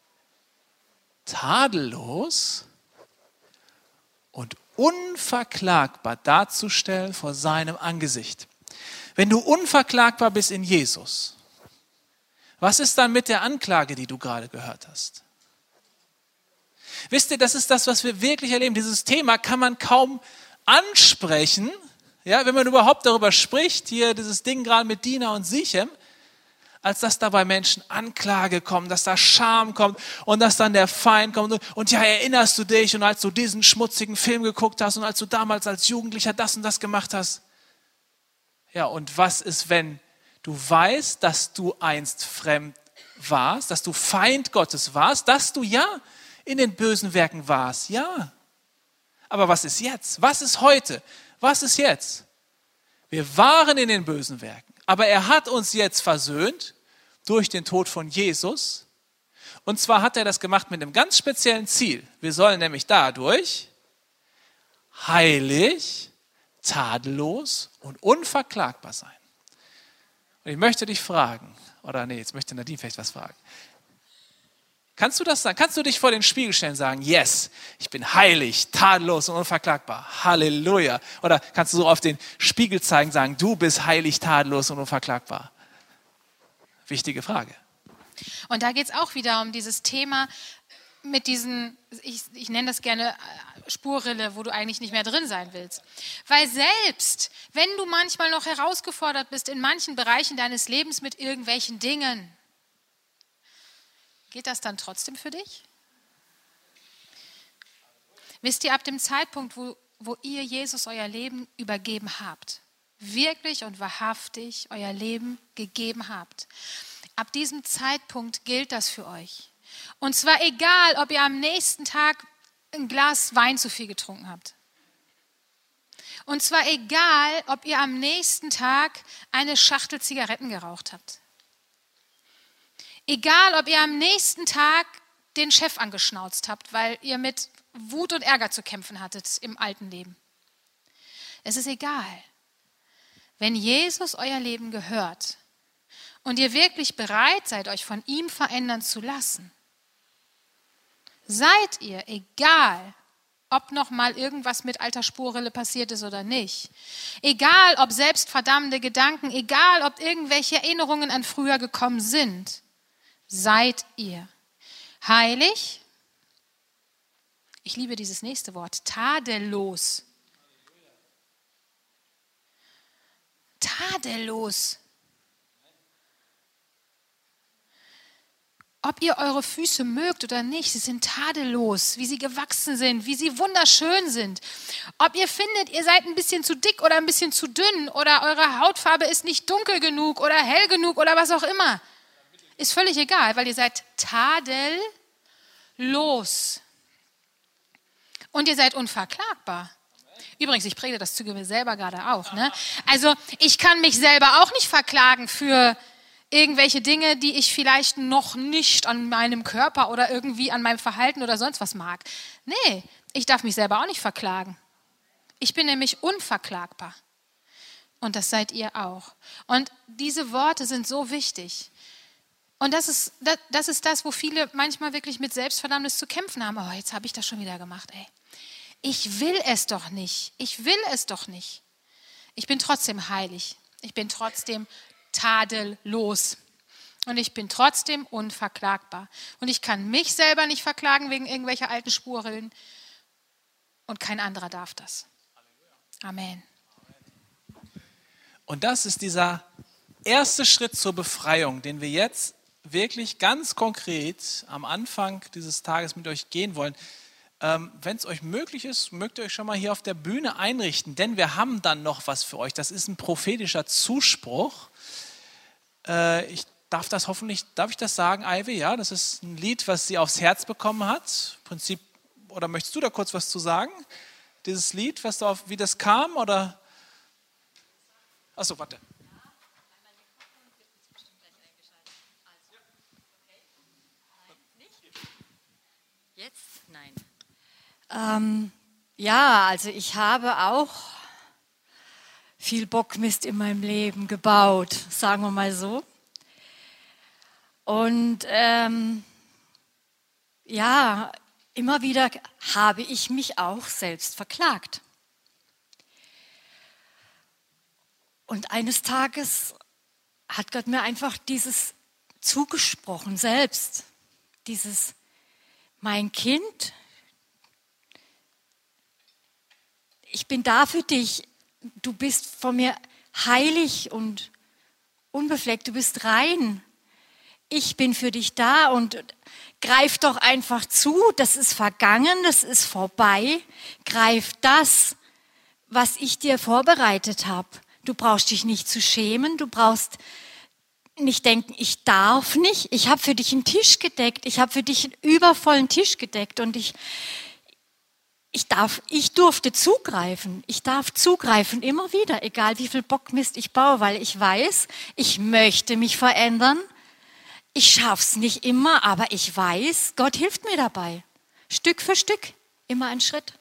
tadellos und unverklagbar darzustellen vor seinem Angesicht. Wenn du unverklagbar bist in Jesus, was ist dann mit der Anklage, die du gerade gehört hast? Wisst ihr, das ist das, was wir wirklich erleben. Dieses Thema kann man kaum ansprechen, ja, wenn man überhaupt darüber spricht, hier dieses Ding gerade mit Dina und Sichem, als dass da bei Menschen Anklage kommt, dass da Scham kommt und dass dann der Feind kommt und, und ja, erinnerst du dich und als du diesen schmutzigen Film geguckt hast und als du damals als Jugendlicher das und das gemacht hast. Ja, und was ist, wenn du weißt, dass du einst fremd warst, dass du Feind Gottes warst, dass du ja in den bösen Werken warst, ja. Aber was ist jetzt? Was ist heute? Was ist jetzt? Wir waren in den bösen Werken. Aber er hat uns jetzt versöhnt durch den Tod von Jesus. Und zwar hat er das gemacht mit einem ganz speziellen Ziel. Wir sollen nämlich dadurch heilig, tadellos und unverklagbar sein. Und ich möchte dich fragen, oder nee, jetzt möchte Nadine vielleicht was fragen. Kannst du das sagen? Kannst du dich vor den Spiegel stellen und sagen, yes, ich bin heilig, tadellos und unverklagbar. Halleluja. Oder kannst du so auf den Spiegel zeigen und sagen, du bist heilig, tadellos und unverklagbar? Wichtige Frage. Und da geht es auch wieder um dieses Thema mit diesen, ich, ich nenne das gerne Spurrille, wo du eigentlich nicht mehr drin sein willst. Weil selbst, wenn du manchmal noch herausgefordert bist in manchen Bereichen deines Lebens mit irgendwelchen Dingen, geht das dann trotzdem für dich? Wisst ihr, ab dem Zeitpunkt, wo, wo ihr Jesus euer Leben übergeben habt, wirklich und wahrhaftig euer Leben gegeben habt, ab diesem Zeitpunkt gilt das für euch. Und zwar egal, ob ihr am nächsten Tag ein Glas Wein zu viel getrunken habt. Und zwar egal, ob ihr am nächsten Tag eine Schachtel Zigaretten geraucht habt. Egal, ob ihr am nächsten Tag den Chef angeschnauzt habt, weil ihr mit Wut und Ärger zu kämpfen hattet im alten Leben. Es ist egal. Wenn Jesus euer Leben gehört und ihr wirklich bereit seid, euch von ihm verändern zu lassen, seid ihr, egal, ob noch mal irgendwas mit alter Spurrille passiert ist oder nicht, egal, ob selbstverdammte Gedanken, egal, ob irgendwelche Erinnerungen an früher gekommen sind, seid ihr heilig, ich liebe dieses nächste Wort, tadellos. Tadellos. Ob ihr eure Füße mögt oder nicht, sie sind tadellos, wie sie gewachsen sind, wie sie wunderschön sind. Ob ihr findet, ihr seid ein bisschen zu dick oder ein bisschen zu dünn oder eure Hautfarbe ist nicht dunkel genug oder hell genug oder was auch immer. Ist völlig egal, weil ihr seid tadellos. Und ihr seid unverklagbar. Übrigens, ich predige das zu mir selber gerade auch. Ne? Also ich kann mich selber auch nicht verklagen für irgendwelche Dinge, die ich vielleicht noch nicht an meinem Körper oder irgendwie an meinem Verhalten oder sonst was mag. Nee, ich darf mich selber auch nicht verklagen. Ich bin nämlich unverklagbar. Und das seid ihr auch. Und diese Worte sind so wichtig. Und das ist, das, das ist das, wo viele manchmal wirklich mit Selbstverdammnis zu kämpfen haben. Oh, jetzt habe ich das schon wieder gemacht, ey. Ich will es doch nicht. Ich will es doch nicht. Ich bin trotzdem heilig. Ich bin trotzdem tadellos. Und ich bin trotzdem unverklagbar. Und ich kann mich selber nicht verklagen wegen irgendwelcher alten Spurrillen. Und kein anderer darf das. Amen. Und das ist dieser erste Schritt zur Befreiung, den wir jetzt wirklich ganz konkret am Anfang dieses Tages mit euch gehen wollen. Ähm, wenn es euch möglich ist, mögt ihr euch schon mal hier auf der Bühne einrichten, denn wir haben dann noch was für euch. Das ist ein prophetischer Zuspruch. Äh, ich darf das hoffentlich, darf ich das sagen, Ivy? Ja, das ist ein Lied, was sie aufs Herz bekommen hat. Im Prinzip, oder möchtest du da kurz was zu sagen? Dieses Lied, was da auf, wie das kam, oder? Achso, warte. Jetzt? Nein. Ähm, ja, also ich habe auch viel Bockmist in meinem Leben gebaut, sagen wir mal so. Und ähm, ja, immer wieder habe ich mich auch selbst verklagt. Und eines Tages hat Gott mir einfach dieses zugesprochen, selbst. Dieses, mein Kind, ich bin da für dich. Du bist von mir heilig und unbefleckt, du bist rein. Ich bin für dich da und greif doch einfach zu, das ist vergangen, das ist vorbei. Greif das, was ich dir vorbereitet habe. Du brauchst dich nicht zu schämen, du brauchst nicht denken, ich darf nicht. Ich habe für dich einen Tisch gedeckt, ich habe für dich einen übervollen Tisch gedeckt und ich, ich, darf, ich durfte zugreifen. Ich darf zugreifen, immer wieder, egal wie viel Bockmist ich baue, weil ich weiß, ich möchte mich verändern. Ich schaff's nicht immer, aber ich weiß, Gott hilft mir dabei. Stück für Stück, immer ein Schritt.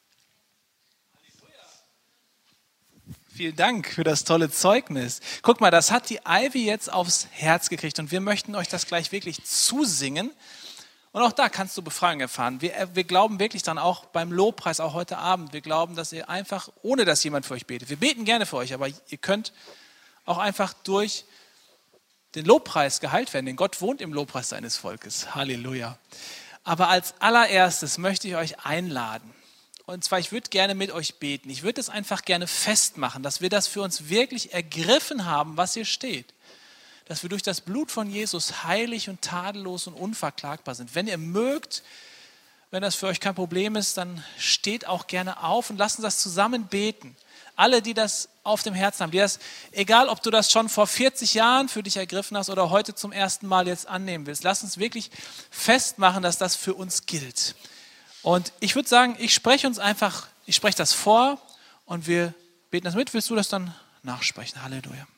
Vielen Dank für das tolle Zeugnis. Guck mal, das hat die Ivy jetzt aufs Herz gekriegt und wir möchten euch das gleich wirklich zusingen. Und auch da kannst du Befreiung erfahren. Wir, wir glauben wirklich dann auch beim Lobpreis, auch heute Abend, wir glauben, dass ihr einfach, ohne dass jemand für euch betet, wir beten gerne für euch, aber ihr könnt auch einfach durch den Lobpreis geheilt werden, denn Gott wohnt im Lobpreis seines Volkes. Halleluja. Aber als allererstes möchte ich euch einladen. Und zwar, ich würde gerne mit euch beten. Ich würde es einfach gerne festmachen, dass wir das für uns wirklich ergriffen haben, was hier steht. Dass wir durch das Blut von Jesus heilig und tadellos und unverklagbar sind. Wenn ihr mögt, wenn das für euch kein Problem ist, dann steht auch gerne auf und lasst uns das zusammen beten. Alle, die das auf dem Herzen haben, die das, egal ob du das schon vor vierzig Jahren für dich ergriffen hast oder heute zum ersten Mal jetzt annehmen willst, lass uns wirklich festmachen, dass das für uns gilt. Und ich würde sagen, ich spreche uns einfach, ich spreche das vor und wir beten das mit. Willst du das dann nachsprechen? Halleluja.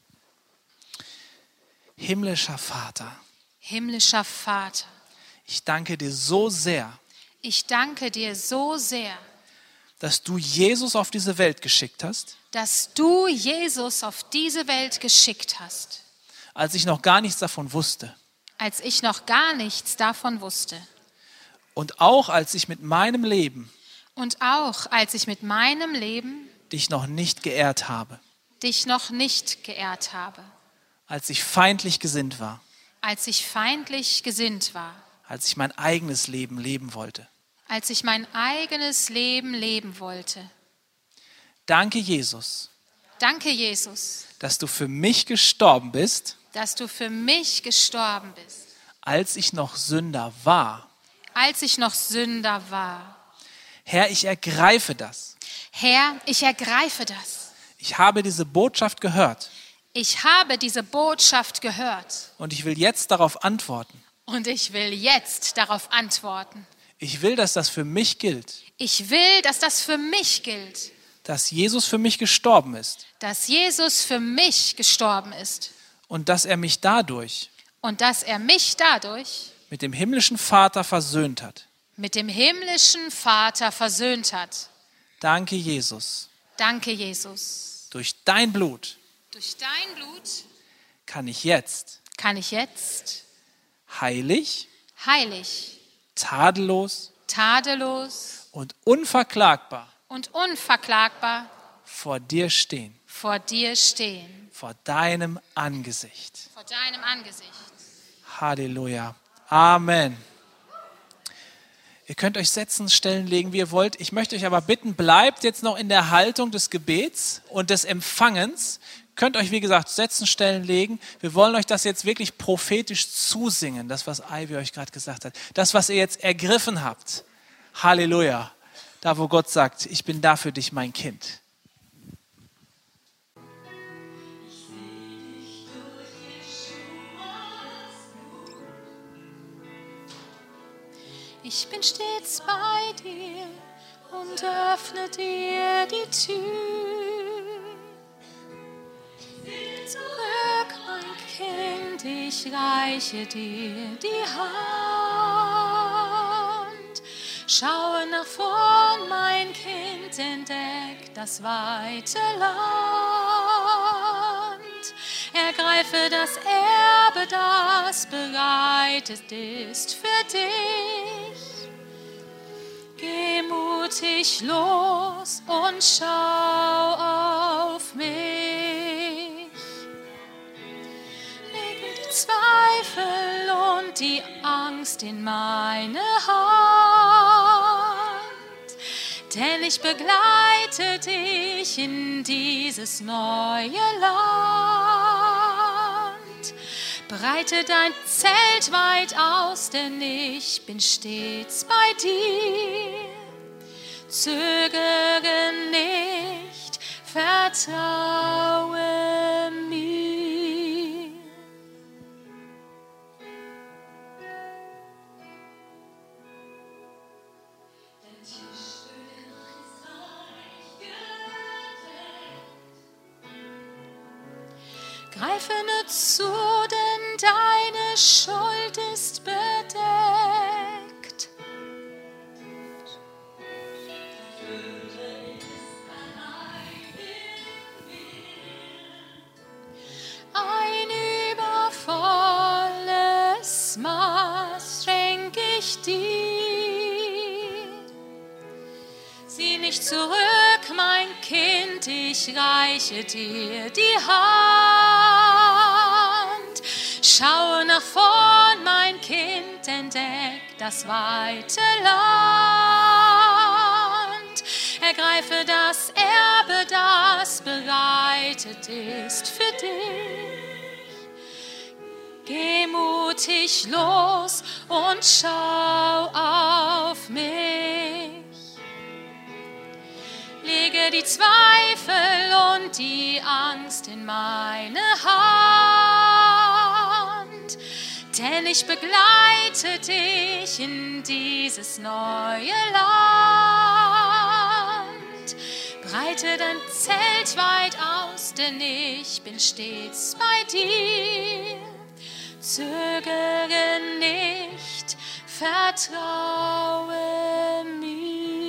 Himmlischer Vater. Himmlischer Vater, Ich danke dir so sehr, ich danke dir so sehr, dass du Jesus auf diese Welt geschickt hast, dass du Jesus auf diese Welt geschickt hast, als ich noch gar nichts davon wusste. als ich noch gar nichts davon wusste. Und auch als ich mit meinem Leben Und auch als ich mit meinem Leben dich noch nicht geehrt habe, dich noch nicht geehrt habe, als ich feindlich gesinnt war, als ich feindlich gesinnt war, als ich mein eigenes Leben leben wollte. als ich mein eigenes Leben leben wollte. Danke, Jesus, Danke, Jesus, dass du für mich gestorben bist, dass du für mich gestorben bist, als ich noch Sünder war. als ich noch Sünder war. Herr, ich ergreife das. Herr, ich ergreife das. Ich habe diese Botschaft gehört Ich habe diese Botschaft gehört und ich will jetzt darauf antworten. und ich will jetzt darauf antworten. Ich will, dass das für mich gilt, Ich will, dass das für mich gilt, dass Jesus für mich gestorben ist dass Jesus für mich gestorben ist und dass er mich dadurch und dass er mich dadurch mit dem himmlischen Vater versöhnt hat. mit dem himmlischen Vater versöhnt hat. Danke, Jesus. Danke, Jesus. Durch dein Blut Durch dein Blut kann ich jetzt kann ich jetzt heilig, heilig, tadellos tadellos und unverklagbar und unverklagbar vor dir stehen, vor dir stehen, vor deinem Angesicht. vor deinem Angesicht. Halleluja. Amen. Ihr könnt euch setzen, Stellen legen, wie ihr wollt. Ich möchte euch aber bitten, bleibt jetzt noch in der Haltung des Gebets und des Empfangens. Könnt euch, wie gesagt, setzen, Stellen legen. Wir wollen euch das jetzt wirklich prophetisch zusingen, das, was Ivy euch gerade gesagt hat. Das, was ihr jetzt ergriffen habt. Halleluja. Da, wo Gott sagt, ich bin da für dich, mein Kind. Ich bin stets bei dir und öffne dir die Tür. Kind, ich reiche dir die Hand. Schaue nach vorn, mein Kind, entdeck das weite Land. Ergreife das Erbe, das bereitet ist für dich. Geh mutig los und schau auf mich. Lege die Zweifel und die Angst in meine Hand, denn ich begleite dich in dieses neue Land. Breite dein Zelt weit aus, denn ich bin stets bei dir. Zögere nicht, vertraue mir. Greife nur zu, denn deine Schuld ist bedeckt. Ein übervolles Maß schenk ich dir. Sieh nicht zurück, mein Kind, ich reiche dir die Hand. Schaue nach vorn, mein Kind, entdeck das weite Land. Ergreife das Erbe, das bereitet ist für dich. Geh mutig los und schau auf mich. Lege die Zweifel und die Angst in meine Hand, denn ich begleite dich in dieses neue Land. Breite dein Zelt weit aus, denn ich bin stets bei dir. Zögere nicht, vertraue mir.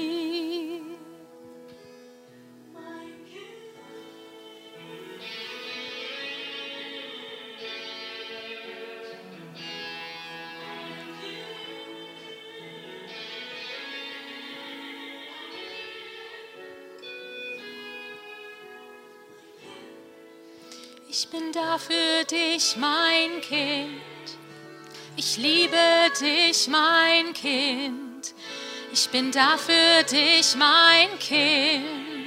Ich bin da für dich, mein Kind. Ich liebe dich, mein Kind. Ich bin da für dich, mein Kind.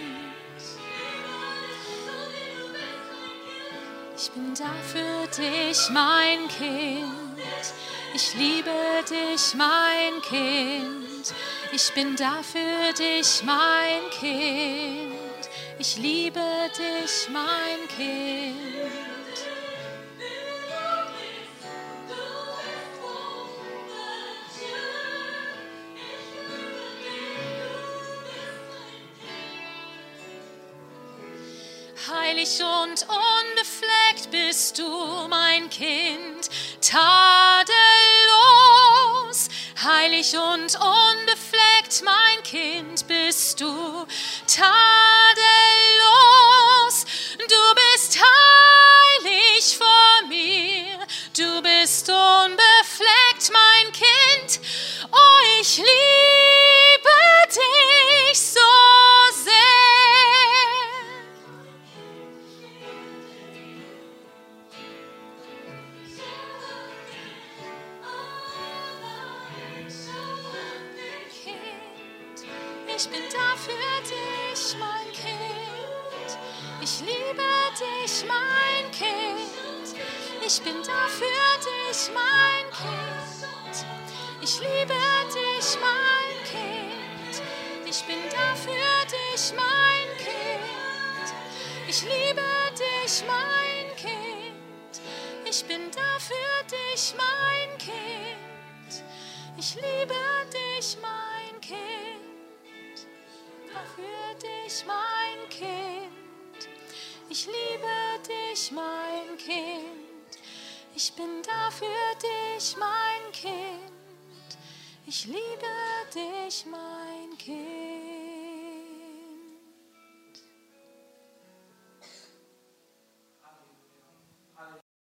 Ich bin da für dich, mein Kind. Ich liebe dich, mein Kind. Ich bin da für dich, mein Kind. Ich liebe dich, mein Kind. Heilig und unbefleckt bist du, mein Kind, tadellos. Heilig und unbefleckt, mein Kind, bist du, tadellos. Du bist heilig vor mir, du bist unbefleckt, mein Kind. Oh, ich liebe dich so sehr. Ich bin da für dich, mein Kind. Ich liebe dich, mein Kind. Ich bin da für dich, mein Kind. Ich liebe dich, mein Kind. Ich bin da für dich, mein Kind. Ich liebe dich, mein Kind. Ich bin da für dich, mein Kind. Ich liebe dich, mein Kind. Für dich, mein Kind. Ich liebe dich, mein Kind. Ich bin da für dich, mein Kind. Ich liebe dich, mein Kind.